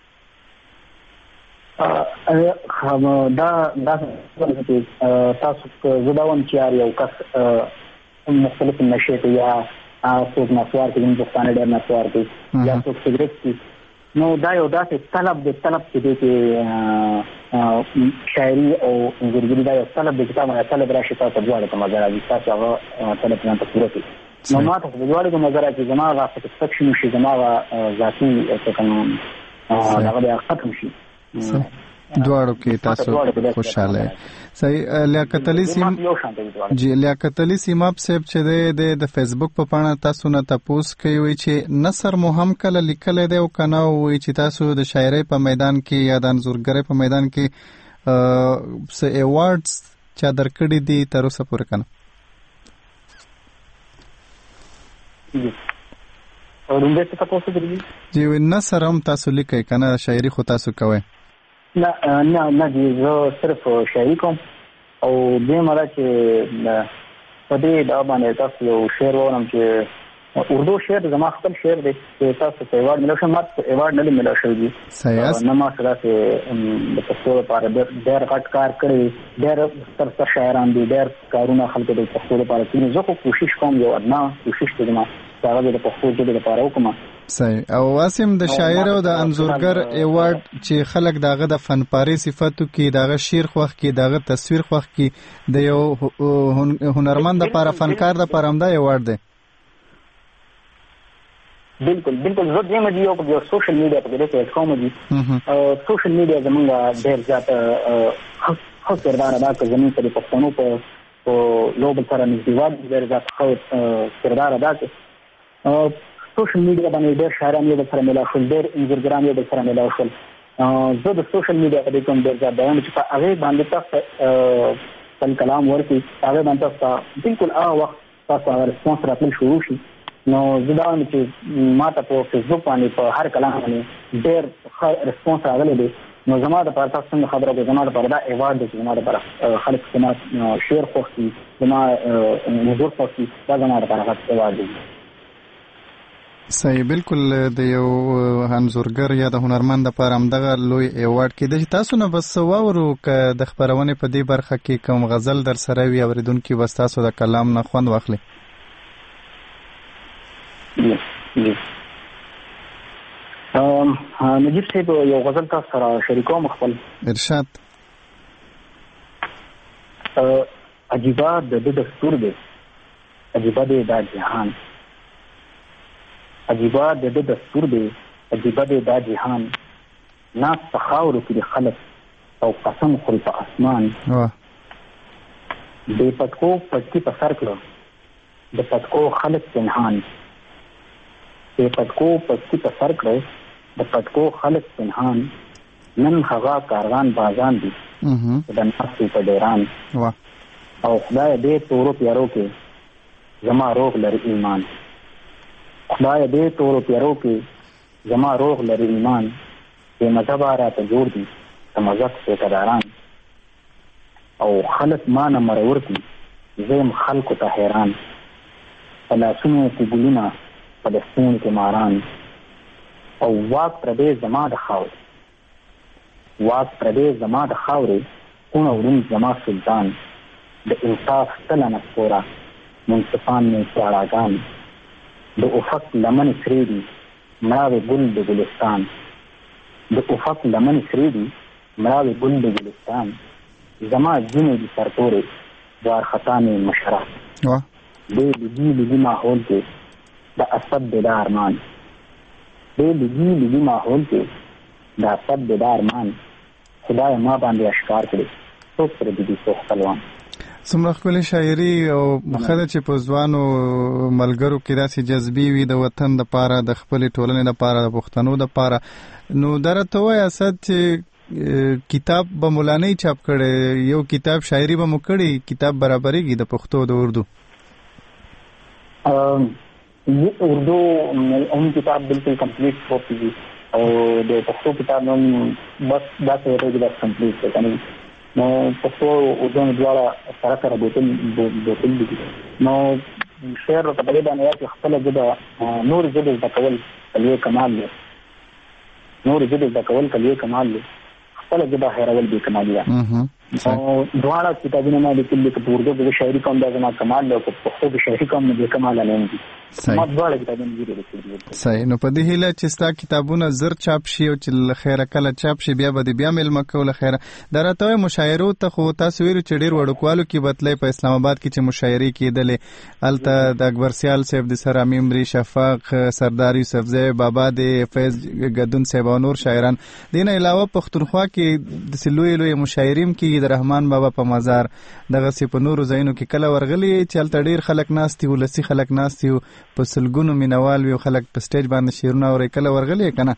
دا دا تاسو زه دا وایم چې یو کس مختلف نشې ته یا څوک نسوار کوي هندوستاني ډېر نسوار کوي یا څوک سګرټ کوي نو دا یو داسې طلب دی طلب چې دی چې شاعري او انځورګري دا یو طلب دی چې تا باندې طلب راشي تاسو دواړو ته مزه راځي تاسو هغه طلب ځان ته پوره کړئ نو ما ته په دواړو ته مزه راځي زما هغه سټسفکشن وشي زما هغه ذاتي څه کوم هغه بیا ختم شي. دواړو کې تاسو خوشاله صحیح. لیاقت علي سیم جی لیاقت علي سیماب صاحب چې د فیسبوک په پاڼه تاسو نه تاسو کوي چې نثر مو هم کله لیکل دی او کنه وي چې تاسو د شاعرۍ په میدان کې یا د انځورګرۍ په میدان کې څه ایوارډز چا درکړي دي تر اوسه پورې کنه؟ اورنده څه تاسو درې جی نثر هم تاسو لیکي کنه شاعري خو تاسو کوي؟ نه نه نه دی زه صرف شاعري کوم او دې مله چې په دې دا باندې تاسو یو شعر وایم چې اردو شعر زما خپل شعر دی چې تاسو په ایوارډ ملو شم ماته ایوارډ نه ملو شوی دی صحیح نه ما سره چې د پښتو لپاره ډېر غټ کار کړی ډېر ستر ستر شاعران دي ډېر کارونه خلکو د پښتو لپاره کوي زه خو کوشش کوم یو ادنا کوشش کوم چې هغه د پښتو ژبې لپاره وکړم. صحیح. او واسم د شاعر او د انځورګر ایوارډ چې خلک داغه د فنپاري صفاتو کې داغه شعر خوښ کې داغه تصویر خوښ کې د یو هنرمند لپاره فنکار لپاره هم دا ایوارډ دی. بالکل بالکل زه دې مې یو په سوشل میډیا په کې د کوم دي سوشل میډیا زمونږ ډېر زیات خو کردار ادا کوي زمونږ په پښتنو په لوبل سره نږدېوالي ډېر زیات خو کردار ادا کوي. سوشل میډیا باندې ډېر شاعران یو بل سره ملاو شول ډېر انځورګران یو بل سره ملاو شول. زه د سوشل میډیا په دې کوم ډېر زیات وایم چې په هغې باندې تاسو خپل کلام ورکړي هغې باندې تاسو بالکل هغه وخت تاسو هغه رسپانس راتلل شروع شي نو زه دا وایم چې ما ته په فیسبوک باندې په هر کلام باندې ډېر ښه رسپانس راغلی دی نو زما د پاره تاسو څنګه خبره کوي، زما د پاره دا ایوارډ دی، زما د پاره خلک زما شعر خوښي، زما نظر خوښي، دا زما د پاره ایوارډ دی. صحیح، بالکل. د یو انځورګر یا د هنرمند لپاره هم دغه لوی ایوارډ کې د تاسو نه بس واورو ک د خبرونې په دې برخه کې کوم غزل در سره وي اوریدونکو بس تاسو د کلام نه خوند واخلي. ام نجیب صاحب یو غزل تاسو سره شریکوم خپل. ارشاد. عجیبه د دستور دی، عجیبه دی دا جهان، عجیبه د دستور دی، عجیبه دی دا جهان، ناس په خاورو کې د خلک او قسم خوري په اسمان. د پټکو پټکی په سر کړو د پټکو خلک پنهان، د پټکو پټکی په سر کړو د پټکو خلک پنهان، نن هغه کاروان بازان دي د ناستو په ډیران. او خدای دې تورو پیارو کې زما روغ لري ایمان، خدای دې تورو پیارو کې زما روغ لري ایمان، بې مذهبه راته جوړ دي د مذهب ټیکهداران. او خلک ما نه مرور دي زه یم خلکو ته حیران، په لاسونو کې ګلونه په دستونو کې ماران. او واک پردې زما د خاورې، واک پردې زما د خاورې، خونه ورون زما سلطان، د انصاف تله نه سپوره منصفان مې چاړاګان. د افق لمن سرې دي مړاوې ګل د ګلستان، د افق لمن سرې دي مړاوې ګل د ګلستان، زما ځینې دي سرتورې وارخطا مې مشره. دې لږي لږي ماحول کې د اسد د دا ارمان، دې لږي لږي ماحول کې د اسد د دا ارمان، خدای ما باندې اشکار کړي څوک سره دي څوک خپلوان. څومره ښکلې شاعري او خدای چې په ځوانو ملګرو کې داسې جذبې وي د وطن دپاره، د خپلې ټولنې دپاره، د پښتنو دپاره. نو درته وایي اسد چې کتاب به مولانۍ چاپ کړی، یو کتاب شاعري به مو کړی، کتاب برابرېږي د پښتو د اردو؟ اردو هم کتاب بالکل کمپلیٹ ہو چکی اور د پښتو کتاب نن بس دا څه ورته بس کمپلیٹ کړي. نو پښتو اردو دواړه سره سره بوتل بوتل دي. نو شعر په دې باندې چې خپل ژبه نور ژبه د کول کلیه کمال دی، نور ژبه د کول کلیه کمال دی، خپل ژبه هېرول به کمال دی. نو دواړه کتابونه ما لیکل دي په اردو کې شاعري کوم دا زما کمال دی، په پښتو کې شاعري کوم نه کمال نه دي. ما دواړه کتابونه لیکل دي. صحیح. نو په دې هیله چې ستا کتابونه زر چاپ شي او چې لخيره کله چاپ شي بیا به بیا مل مکو لخيره درته مشاعرو ته خو تاسو ویرو چې ډیر وړوکوالو کې بتلې په اسلام آباد کې چې مشاعري کېدلې، الته د اکبر سیال صاحب د سره میمري شفاق سردار یوسف زئی بابا د فیض گدون صاحب او نور شاعران. دین علاوه پښتونخوا کې د سلوې لوی مشاعریم کې د رحمان بابا په مزار دغه سی په نورو ځایونو کې کله ورغلي چې الته ډیر خلک ناستي ولسی خلک ناستي په سلګونو مینوال وی خلک په سټیج باندې شیرونه اوري، کله ورغلي کنه؟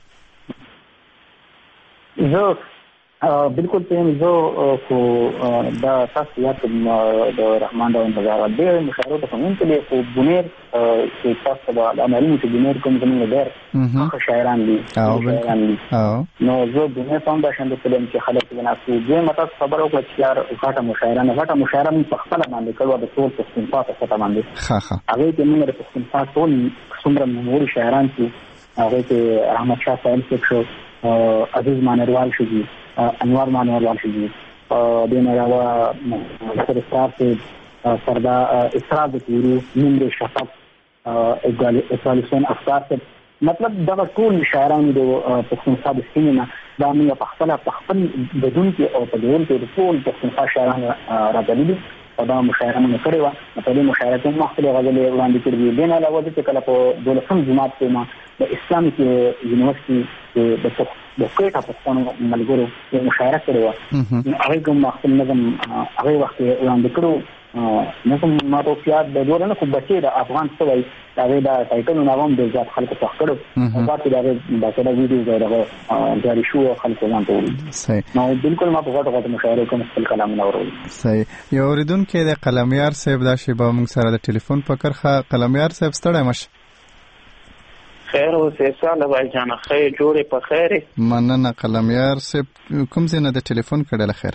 زه بالکل ته زه خو دا تاسو یاد د رحمان بابا مزار د مشاعرو ته کوم کې خو بنیر چې تاسو د عملي چې بنیر کوم زموږ ډېر هغه شاعران دي شاعران دي. نو زه بنیر فاونډیشن د فلم چې خلک د ناسو دې مته خبرو کوي چې یار غاټه مشاعران غاټه مشاعران په خپل باندې کړو د ټول پښتونخوا په سطح باندې. ها ها هغه کې موږ د پښتونخوا ټول څومره مشهور شاعران چې هغه کې احمد شاه صاحب شو، عزیز مانروال شو، انوار مانوروال شو، دین علاوه سردار سے سردار اسرار دتورو نمر شفق اقبال حسین افطار سے مطلب دا ټول شاعرانو د پښتونخوا د سیمې دا موږ په خپل په خپل بدون کې او په ډول کې ټول پښتونخوا شاعران راغلي او دا مشاعرانو کړي و. په دې مشاعراتو مختلف غزلې وړاندې کړې. دین علاوه چې کله په دولسم جماعت کې ما د اسلامي یونیورسيټي د د کوټه پښتون ملګرو یو مشاعره کړې و، هغه کوم خپل نظم هغه وخت وړاندې کړو. نو کوم ما ته یاد د ډورنه خو بچی د افغان سوي هغه دا ټایټل نو هم د ځات خلکو څخه کړو او باقي دا د کله ویډیو دا جاری شو خلکو ځان ته وړي. صحیح. نو بالکل ما په غوړه غوړه مشاعره کوم خپل کلام نه اورول. صحیح. یو اوریدونکو د قلمیار صاحب دا شی به موږ سره د ټلیفون په کرخه. قلمیار صاحب ستړی مشه؟ خیر اوسې ساله بای جان خیر جوړې په خیر. مننه قلمیار صاحب، کوم ځای نه د ټلیفون کړل خیر؟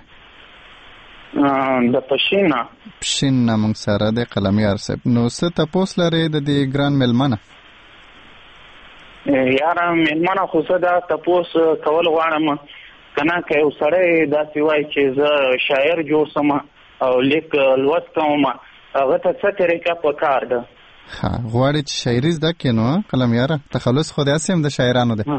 د پښینا پښینا موږ سره د قلمیار صاحب. نو څه تاسو لري د دې ګران ملمنه؟ یاره ملمنه خو څه دا تاسو کول غواړم کنه که یو سړی داسې وایي چې زه شاعر جوړ سم او لیک لوست کوم، هغه ته څه طریقه پکار ده؟ ها غواړي چې شاعري زده کړي نو قلمیاره تخلص خو داسې هم د شاعرانو ده.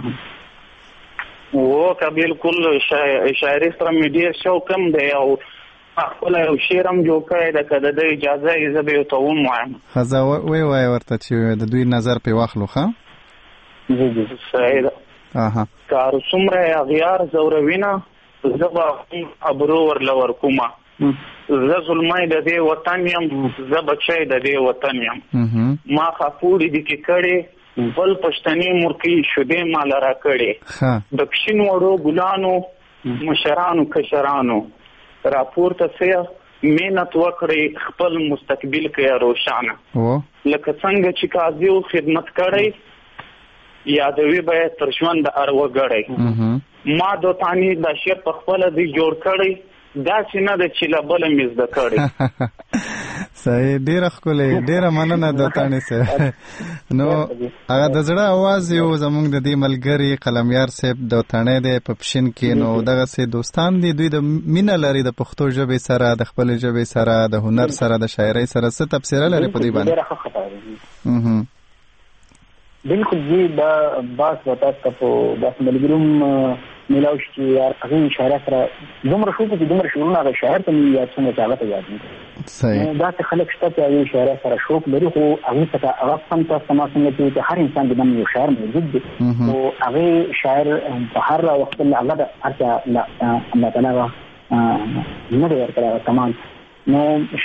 و که بالکل شاعري سره مې ډېر شوق هم دی او خپل یو شعر هم جوړ کړی ده، که د ده اجازه یې زه به یې ورته ووایم. ښه زه ویې وایه ورته چې د دوی نظر پرې واخلو. ښه صحیح ده. که هر څومره یې اغیار ځوروینه زه به ابرو ورله ورکومه، زه ظلمی د دې وطن یم، زه بچی د دې وطن یم. ما خاپوړي دي کې کړې بل پښتني مرکي شودې مال را کړې، د پښین وړو ګلانو مشرانو کشرانو راپورته سیا مهنت وکړي خپل مستقبل کې روشانه. لکه څنګه چې قاضي خدمت کړي یادوي به تر ژوند ار وګړي. ما دوتانی د شعر په خپل دی جوړ کړي، دا څنګه د چې لبل مز د کړي. صحیح، ډیره ښکلې، ډیره مننه دوتانی سره. نو هغه د زړه आवाज یو زمونږ د دې ملګری قلمیار صاحب دوتانی دی په پښین کې. نو دغه سه دوستان دي، دوی د مینه لري د پښتو ژبې سره، د خپل ژبې سره، د هنر سره، د شاعرۍ سره. څه تفسیر لري په دې باندې؟ بالکل جی دا باس وتا په داس ملګروم ملاوش چې هغه اشاره سره دومره شو چې دومره شورونه د شاعر ته یا څنګه چاغه ته یاد دي. صحیح، دا څه خلک شته چې هغه اشاره سره شوق لري، خو هغه څه هغه سم تاسو ما څنګه چې هر انسان د یو شاعر موجود دی او هغه شاعر په هر وخت له هغه ارته لا الله تعالی نه دی ورته تمام. نو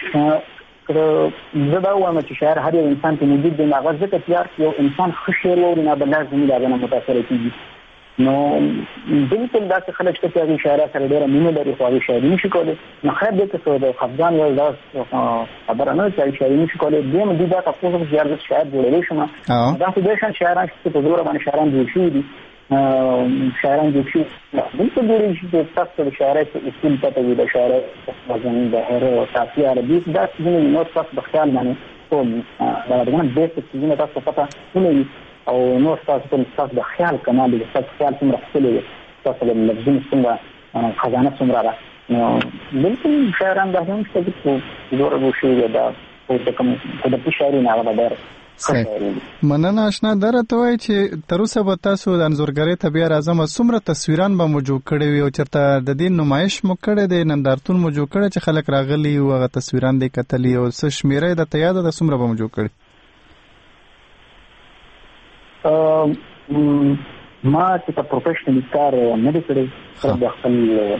زه دا وایم چې شاعر هر یو انسان ته موجود دی، هغه ځکه چې یو انسان ښه شعر ووري نه بل لازمي دا نه متاثر کیږي. نو بالکل دا څه خلک چې هغه شاعر سره ډېر مینه لري خو هغه شاعري نشي کولای. نو خیر دې ته څه د خفګان یو دا خبره نه چې شاعري نشي کولای، دې مې دا تاسو چې شاعر شاعر جوړوي شمه دا خو دې شان شاعران چې په زور باندې شاعران جوړ شي دي، شاعران جوړ شي بالکل جوړ شي. تاسو د شاعرۍ اصول پته وي، د شاعرۍ وزن د هر او صافي عربي دا څه نو تاسو د خیال باندې ټول دا دغه بیسیک څه تاسو پته ونه او نو تاسو په تاسو د خیال کمال دي، تاسو خیال څومره خپلې تاسو د لفظونو څومره خزانه څومره ده. نو بالکل شاعران دا هم څه چې زور وشي دا او د کوم د شاعري نه هغه ډېر مننه. آشنا درته وای چې تر اوسه به تاسو د انځورګرۍ ته بیا راځم، څومره تصویران به مو جوړ کړي وي او چېرته د دې نمایش مو کړی دی، نندارتون مو جوړ کړی چې خلک راغلي او هغه تصویران دې کتلي او څه شمېره یې درته یاده ده څومره به مو جوړ کړي؟ ما چې په پروفیشنل کار نه دی کړی، د خپل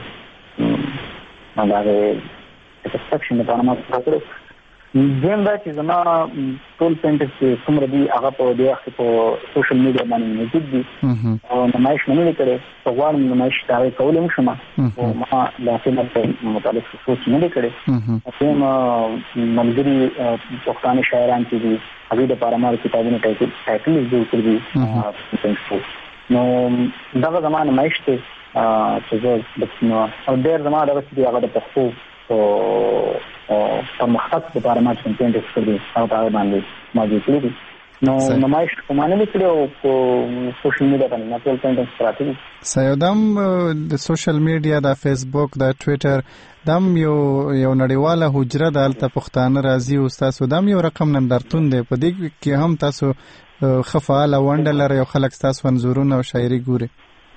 هغه سټیسفیکشن لپاره ما کړی. زم دا چې زما ټول پینټرز چې څومره دي هغه په دې وخت په سوشل میډیا باندې موجود دي او نمایش نه لري کړی. په غواړم نمایش دا کولای مو شم او ما لا څنګه متعلق سوچ نه لري. هم ملګری پښتانه شاعران چې دي هغه د پارامار کتابونو ټایټل ټایټل جوړ کړی. نو دا زمانه نمایش ته چې زه د نو ډېر زمانه دا چې هغه د پښتو او په مختص لپاره ما څنګه پینټ کړی هغه باندې موجود دي. نو نمایش کومه نه کړو او سوشل میډیا باندې نه ټول پینټ پراته. سیدم د سوشل میډیا د فیسبوک د ټوئیټر دم یو یو نړیواله حجره د الته پښتانه راځي او تاسو دم یو رقم نندارتون دی، په دې کې هم تاسو خفاله ونډه لري او خلک تاسو انځورونه او شاعري ګوري.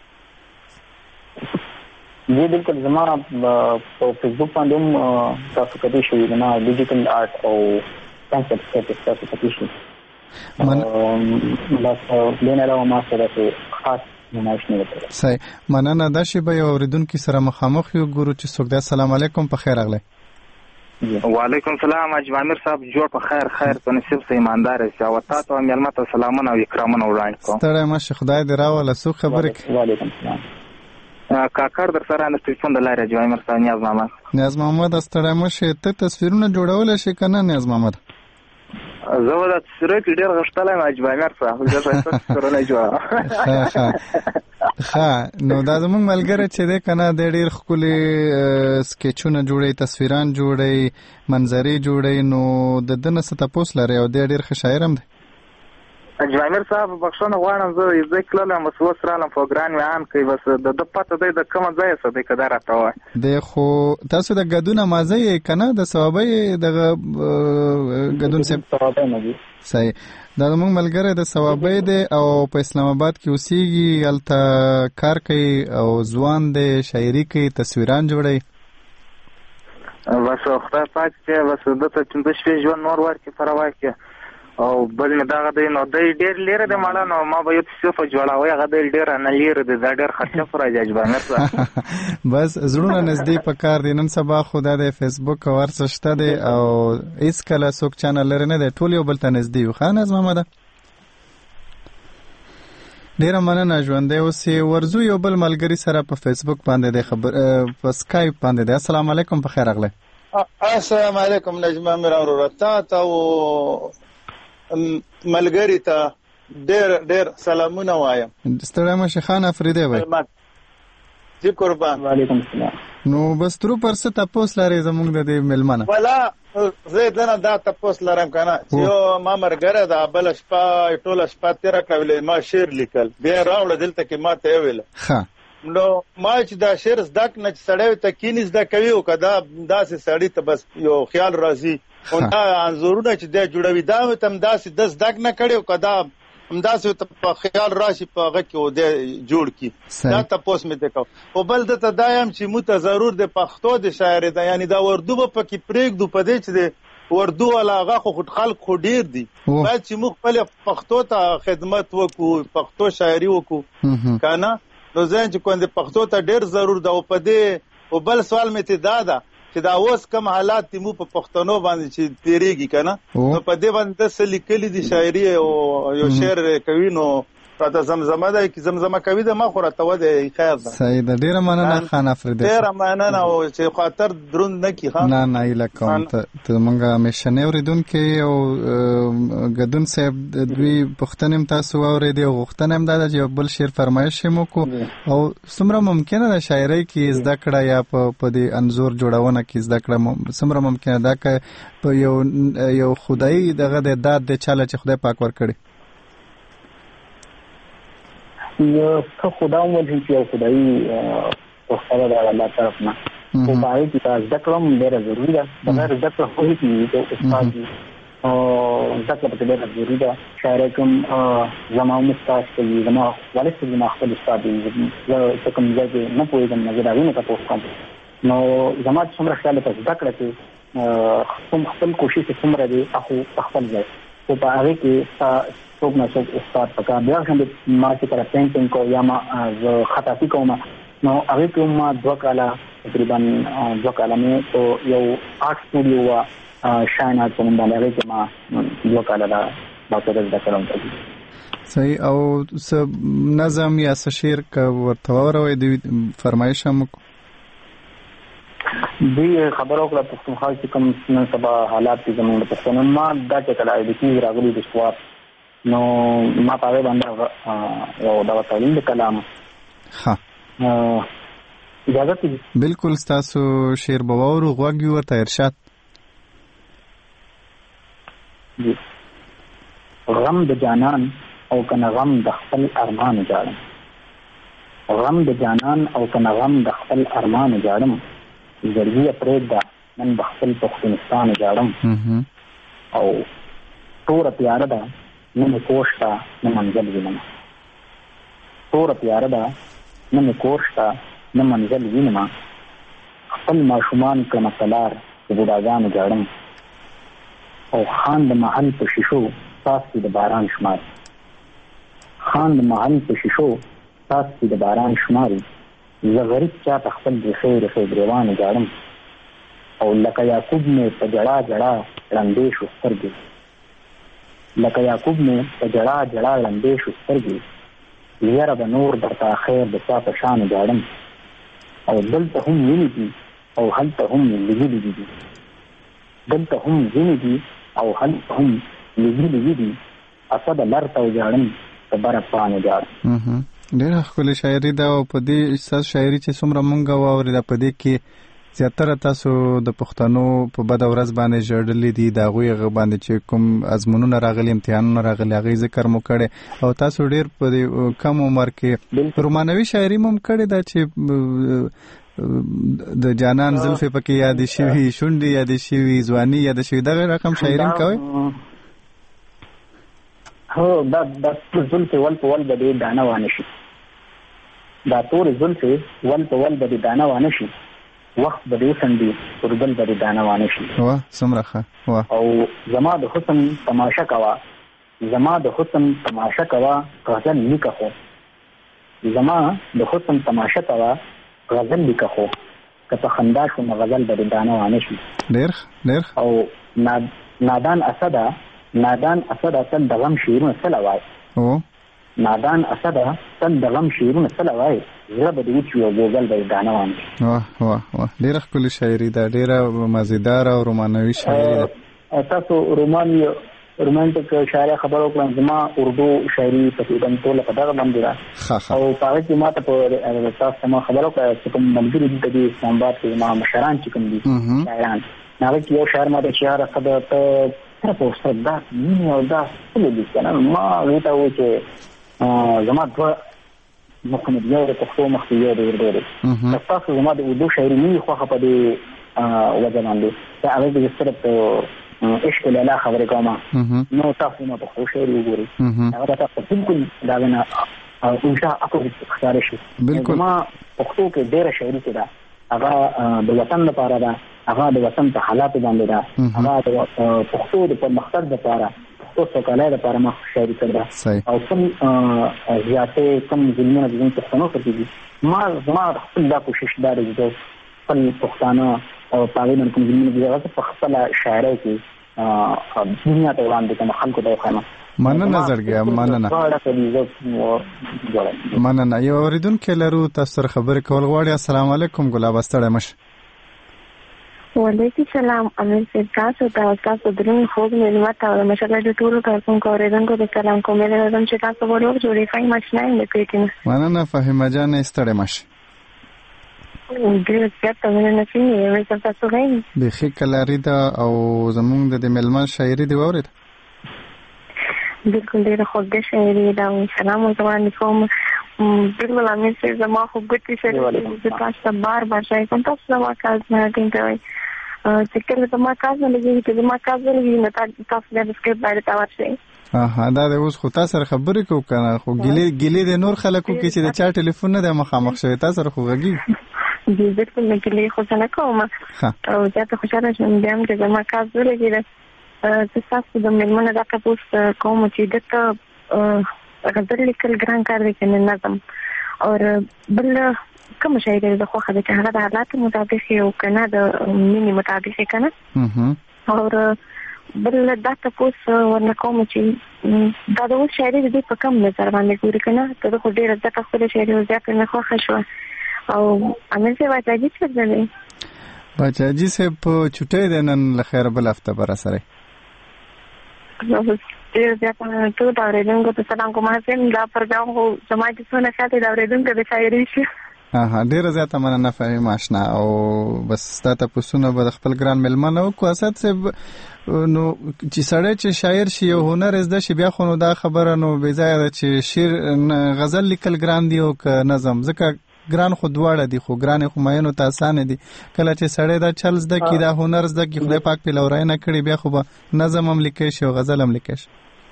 جی بالکل، زما په فیسبوک باندې هم تاسو کتلی شئ، زما ډیجیټل آرټ او کانسپټ سټیټس تاسو کتلی شئ. بس دې نه علاوه ما سره خاص نمایش نه وکړه. صحیح، مننه. دا شی به یو اوریدونکو سره مخامخ یو ګورو چې څوک دی. السلام علیکم، په خیر راغلی. وعلیکم السلام اجمامیر صاحب، جوړ په خیر خیر په نصیب سه ایماندار شه او تاسو هم ملمت سلامونه او اکرامونه وړاندې کوم. ستړی مشه، خدای دې راوله. څو خبرې؟ وعلیکم السلام. کاکړ در سره نه ټلیفون د لارې اجمامیر صاحب. نیاز محمد. نیاز محمد ستړی مشه، ته تصویرونه جوړول شي کنه نیاز محمد؟ زه د سورت ډیر غشتلای ما اجبامر صاحب زه تاسو سره نه جوړه ها نو دا زموږ ملګری چې دی کنه د ډیر خولي سکیچونه جوړي تصویران جوړي منظرې جوړي نو د دنه ست تاسو لري او د ډیر ښه شاعر هم دی اجبامر صاحب بخښنه غواړم زه یې کله مسوس رالم فوګران میان کوي بس د د پته دی د کوم ځای څه دی کدا راته وای د خو تاسو د غدونه مازه یې کنه د ثوابي د غدون څه ثوابي نه دي صحیح دا موږ ملګری د ثوابي دی او په اسلام آباد کې اوسېږي الته کار کوي او ځوان دی شاعري کوي تصویران جوړي بس خدای پاک چې بس د ته چې د شپې ژوند نور ورکې پروا کې او بل مې دغه دی نو دی ډېر لري د مالا نو ما به یو څه جوړاوي هغه دی ډېر نه لري د ډېر خرچه پر اجبامر بس زړونه نږدې په کار دي نن سبا خدا د فیسبوک او ورسشته دی او هیڅ کله څوک چینل لري نه دی ټول یو بل ته نږدې یو خان از محمد ډیر مننه ژوندې اوسې ورزو یو بل ملګری سره په فیسبوک باندې د خبر په اسکایپ باندې دی السلام علیکم په خیر اغله السلام علیکم نجم امیر اورتا ته ملګری ته ډېر ډېر سلامونه وایم ستړی مشه خان افریدی وای جی قربان وعلیکم السلام نو بس تر پر څه تاسو لري زموږ د ملمنه ولا زه دنه دا تاسو لرم کنه یو ما مرګره دا بل شپه ټول شپه تیر کړل ما شعر لیکل بیا راوړل دلته کې ما ته ویل ها نو ما چې دا شعر زدک نه سړی ته کینې زده کوي او کدا داسې سړی ته بس یو خیال راځي او دا انزورونه چې دا جوړوي دا تم داسې دس دک نه کړي او کدا همداسې په خیال راشي په هغه کې و دې جوړ کی دا تاسو مې وکاو او بل د تدایم چې مو ته ضرور د پښتو د شاعر ده یعنی دا وردو په کې پرېګدو په دې چې وردو علاوه خو خلک خو ډیر دي باید چې موږ خپل پښتو ته خدمت وکړو پښتو شاعري وکړو کنه نو ځین چې کوم د پښتو ته ډیر ضرور ده او په دې او بل سوال مې ته دا ده چې دا اوس کوم حالات تیمو په پښتنو باندې چې تیریږي کنه نو په دې باندې سلی کلی دي شاعري او یو شعر کوي نو راته زمزمه ده کې زمزمه کوي ده ما خو راته و ده خیر ده صحیح ده ډیر مننه خان افریدی ډیر مننه او چې خاطر دروند نه کی خان نه نه الکم ته مونږه مشنه اوریدونکو او غدون صاحب دوی پښتنم تاسو اوریدي او غختنم دا چې بل شعر فرمایش مو کو او څومره ممکنه ده شاعري کې زده کړه یا په دې انزور جوړونه کې زده کړه څومره ممکنه ده ک یو یو خدای دغه د داد د چاله چې خدای پاک ور کړی یو څه خدای مو دې یو خدای او خدای د الله طرف نه په پای کې تاسو د کوم ډېر ضروري ده بغیر د څه خو هیڅ نه استاد او ځکه په ډېر ضروري ده شاعر کوم زمو مستاش کې زمو ولې چې ما خپل استاد یې کوم ځای نه پوهیږم نه غواړم تاسو کوم نو زمو څومره خیال په ذکر کې کوم خپل کوشش څومره دی اخو خپل ځای په هغه کې څوک نه څوک استاد پکا بیا هم ما چې کړه پینټینګ کو یا ما خطاطي کوم نو هغه کوم ما دوه کاله تقریبا دوه کاله مې او یو آرټ سټوډیو وا شاین آرټ کوم باندې کې ما دوه کاله دا باندې د کلام کوي صحیح او نظم یا شعر کا ورته وروي د فرمایش هم دی خبرو کړه پښتونخوا چې کوم نن سبا حالات دي زموږ په پښتون ما دا چې کله د کی راغلي د سواد نو ما په باندې یو دا تعلیم د کلام ها اجازه دې بالکل تاسو شعر بوور غوږی ورته ارشاد غم د جانان او کنه غم د خپل ارمان جاړم غم د جانان او کنه غم د خپل ارمان جاړم زرګي پرېدا نن بخپل پښتونستان جاړم او تور پیار ده نن کوشتا نه منزل وینم تور پیار ده نن کوشتا نه منزل وینم خپل ماشومان کله تلار بوډاګان جاړم او خان د محل په شیشو تاسو د باران شمار خان د محل په شیشو تاسو د باران شمار زه غریب چا خپل د خیر خیر روان جاړم او لکه یعقوب مې په جړا جړا لاندې شو سترګې لکه یعقوب مې په جړا جړا لاندې شو سترګې یاره به نور درته خیر د چا په شان جاړم او دلته هم ویني دي او هلته هم لګېدي دي دلته هم ویني دي او هلته هم لګي لګي دي اسد لرته وجاړم تبر پانه جاړ ډېر خپل شاعري دا په دې اساس شاعري چې څومره مونږ واوري دا په دې کې زیاتره تاسو د پښتنو په بد ورځ باندې جوړلې دي دا غوي غ باندې چې کوم ازمنونه راغلي امتحانونه راغلي هغه ذکر مو کړي او تاسو ډېر په کم عمر کې رومانوي شاعري مم کړي دا چې د جانان زلفې پکې یاد شي شونډې یاد شي ځواني یاد شي دا رقم شاعري کوي هو دا د زلفې ول په ول باندې دانه وانه شي دا تور زلفې ول په ول باندې دانه وانه شي وخت به وسندي وربل به دانه وانه شي وا سمرخه وا او زما د حسن تماشا کوا زما د حسن تماشا کوا غزل لیکه خو زما د حسن تماشا کوا غزل لیکه خو که په خندا شو غزل به دانه وانه شي ډېر ډېر او نادان اسدا نادان اسدا تل د غم شیرونه سلوای او نادان اسدا تل د غم شیرونه سلوای زړه به دې چې یو ګوګل به دانه وانه واه واه واه ډېر خپل شاعري دا ډېر مزیدار او رومانوي شاعري ده تاسو روماني رومانټیک شاعري خبرو کوم زما اردو شاعري په دې ټول په دغه باندې را او پاره کې ماته په تاسو ما خبرو کوم چې کوم ملګری دې د اسلام آباد کې ما مشران چې کوم دي شاعران نو کې یو شاعر ماته شعر خبره ته تر په صدا نه او دا څه دي کنه ما ویته و چې زما د مخمد یو د پښتو مخکې دی ورته تاسو زما د اردو شاعري نه خو په دې وجه باندې دا هغه د سترت عشق لاله خبره کومه نو تاسو نو په شاعري وګورئ هغه تاسو بالکل دا نه او انشاء اكو اختیار شي بالکل ما پښتو کې ډېر شاعري کې دا هغه د وطن لپاره دا هغه د وطن په حالات باندې دا هغه د پښتو د پرمختګ لپاره او څوکاله لپاره ما شاعري کړه او کوم زیاتې کوم ظلمونه د پښتنو کوي ما زما خپل دا کوشش دا دی چې خپل پښتانه او پاګین کوم ظلمونه دغه په خپل شاعري کې دنیا ته وړاندې کوم خلکو ته خامه مننه زړګیا مننه مننه یو اوریدونکو لرو تاسو خبرې کول غواړي السلام علیکم ګلاب استړی مش وعلیکم السلام امیر صاحب تاسو ته تاسو درنو خوب ملمت او مشاله د ټولو کارکونکو اوریدونکو د سلام کوم لرم چې تاسو ورور جوړی فای ماشنای نه کوي مننه فهمه جان استړی مش ډېر څه ته نه شي وې تاسو غواړئ د خې کلاری دا او زمونږ د ملمن شاعري دی وورید بالکل ډېر خوږ د شاعري دا سلام علیکم بالکل امیر صاحب زما خو ګټي شاعري د تاسو بار بار شاعري کوم تاسو زما کاز نه ټینګوي چې کله زما کاز نه لګي چې زما کاز نه لګي نو تاسو د سکرپټ باندې تاور شي ها دا د اوس خو تاسو سره خبرې کوو کنه خو ګلې ګلې د نور خلکو کې چې د چا ټلیفون نه د مخامخ شوی تاسو سره خو غږی دې بالکل نه ګلې خو څنګه کوم او دا ته خوشاله شوم بیا چې زما کاز نه لګي چې تاسو د ملمنه دا تاسو کوم چې دته غزل لیکل ګران کار دی کنه نظم اور بل کوم شی دی د خو خدای ته هغه د حالات مطابق یو کنه د مینی مطابق کنه اور بل دا تاسو ورنه کوم چې دا د شاعري د په کم نظر باندې ګوري کنه ته خو ډیر د تاسو د شاعري زیات نه خو خشوا او امن څه واځي چې څه بچاجي صاحب چټه دنن لخر بل هفته بر سره ډیر زیات ټول دا ورېدونکو ته سلام کوم هڅه دا پروګرام هو سماجي څونه شاته دا ورېدونکو د شاعري شي ها ډیر زیات مننه فهم آشنا او بس ستاسو په سونه به خپل ګران ملمنه او کو اسد سه نو چې سړی چې شاعر شي او هنر زده شي بیا خو نو دا خبره نو بې ځای چې شعر غزل لیکل ګران دی او ک نظم ځکه ګران خو دواړه دي خو ګران خو ماینو ته اسانه دي کله چې سړی دا چل زده کی دا هنر زده کی خدای پاک په لورای نه کړی بیا خو به نظم هم لیکي شي او غزل هم لیکي شي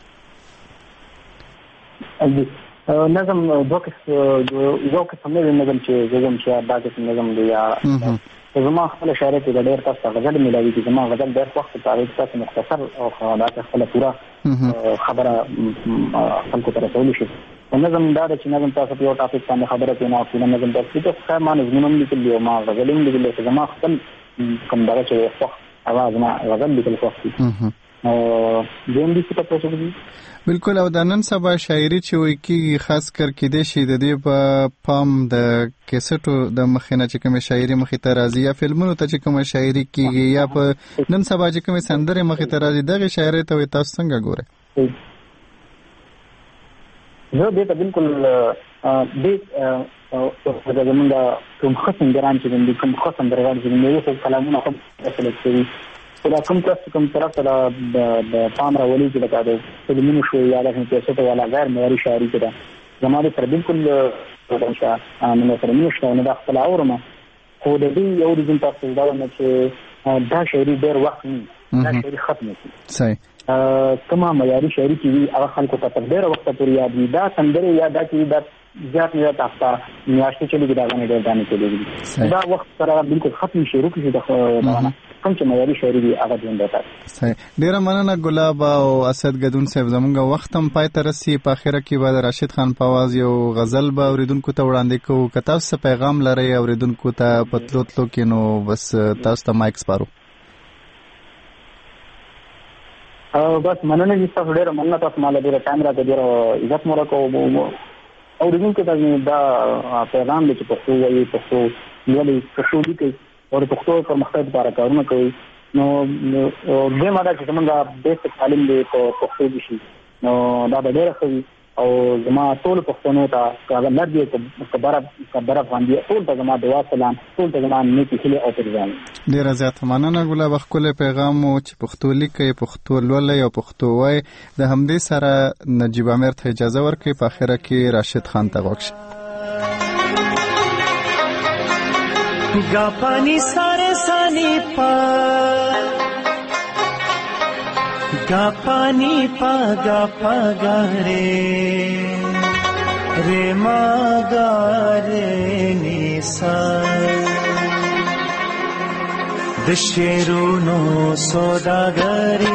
نظم دوه یو قسم نه نظم چې زغم چې بعد نظم دی یا زما خپل شاعري کې ډېر تاسو غزل ملایي دي زما غزل ډېر وخت تعریف تاسو مختصر او خلاصه خپل پورا خبره خلکو ته رسول شي نظم دا چې نظم تاسو په یو ټاپک باندې خبره کوي نو په نظم تاسو ته ښه معنی زمونږ لیکل دی ما غزل لیکل چې زما خپل کوم دا چې وخت اواز ما غزل لیکل وخت دیم دي څه تاسو دي بالکل. او د نن سبا شاعري چې وایي کېږي خاص کر کې د شي د دې په پام د کیسټو د مخینه چې کوم شاعري مخې ته راځي یا فلمونو ته چې کوم شاعري کېږي یا په نن سبا چې کوم سندره مخې ته راځي دغه شاعري ته تاسو څنګه ګورئ؟ زه دې ته بالکل دې د زمونږ کوم خصم ګران چې دې کوم خصم درغان چې دې یو کلامونه هم اصل کوي دا کوم تاسو کوم طرف ته د پام راولي چې دا د فلمونو شو یا د کیسټو ولا غیر معیاري شاعري کړه زموږ سره بالکل ورته نو سره نشته نو دا خپل اورمه خو د دې یو د تاسو دا نه چې دا شاعري ډېر وخت نه دا شاعري ختمه شي صحیح کما معیاري شاعري کې هغه خلکو ته تر ډېر وخت پورې یاد وي دا سندره یا دا چې دا زیات نه تاسو میاشتې چې دا غنډه ډېر دانه کېږي دا وخت سره بالکل ختم شي روکي چې دا کوم چې معیاري شاعري دی هغه دې انده صحیح. ډیره مننه ګلاب او اسد ګدون صاحب. زمونږ وخت هم پای ته رسي. په اخره کې به راشد خان په आवाज یو غزل به اوریدونکو ته وړاندې کوو. که تاسو پیغام لرئ اوریدونکو ته پتلو تلو کې نو بس تاسو ته مایک سپارو. او بس مننه چې تاسو ډیره مننه تاسو مال ډیره ټایم راکړی ډیره عزت مو راکوم اوریدونکو ته دا پیغام دی چې پښتو وایي پښتو ولې پښتو لیکي او پښتو پرمختګ لپاره کارونه کوي نو دې ماده چې موږ د تعلیم دی په پښتو کې شي نو دا به ډېر ښه او زما ټول پښتنو ته هغه لږه خبره خبره باندې ټول ته زما دعا سلام ټول ته زما نیکی هیله او پیغام ډېر زیات مننه ګلاب. خپل پیغام چې پښتو لیکي پښتو لولي او پښتو وای د همدې سره نجیب امیر ته اجازه ورکړي. په اخره کې راشد خان ته وکړي. گا پانی سارے سانی پا گا پانی پا گا پا گا رے رے ما گا رے نیسا دشیرونو سوداگرے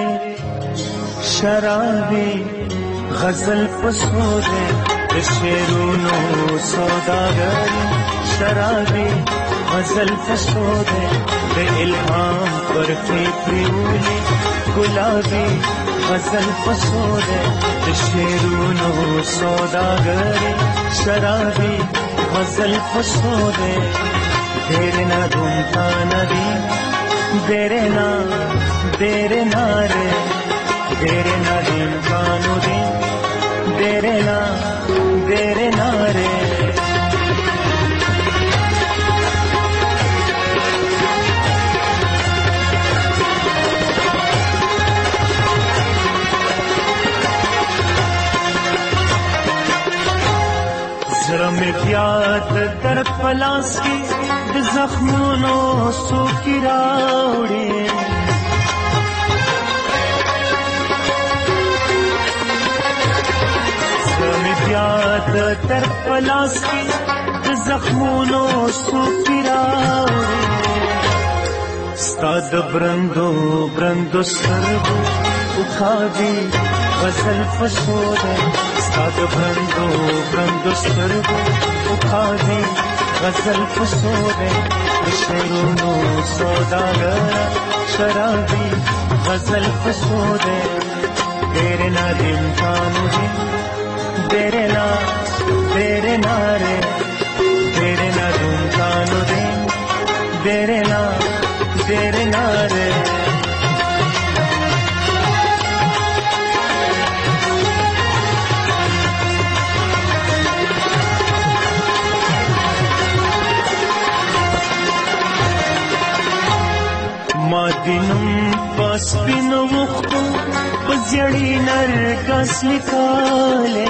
شرابی غزل پسودے دشیرونو سوداگرے شرابی غزل فسودے بے الہام پر فکریولی گلابی غزل فسودے شیرونو سوداگرے شرابی غزل فسودے دیرے نہ دھومتا ندی دیرے نہ دیرے نہ رے دیرے نہ دھومتا ندی دیرے نہ دیرے نہ رے زرم بیاد در پلاس کی زخمونو سو کی راوڑی زرم بیاد در پلاس کی زخمونو سو کی راوڑی ستاد برندو برندو سرگو اخادی غزل فسودے ستاد برندو برندو سرگو اخادی غزل فسودے شیرونو سوداگر شرابی غزل فسودے تیرے نا دن کانو دن تیرے نا تیرے نا رے تیرے نا دن کانو دن تیرے نا تیرے نا رے مادینم پس بینو مختو بزیڑی نرگس لکالے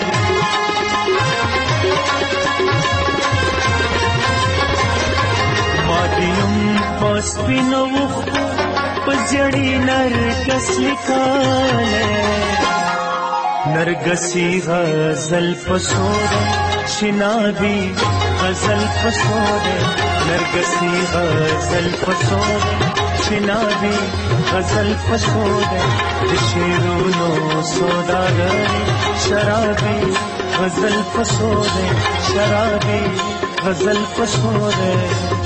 مادینم پس بینو مختو بزیڑی نرگس لکالے نرگسی غزل پسودے شنابی غزل پسودے نرگسی غزل پسودے شنابی غزل فسودے شیرونو سوداگری شرابی غزل فسودے شرابی غزل فسودے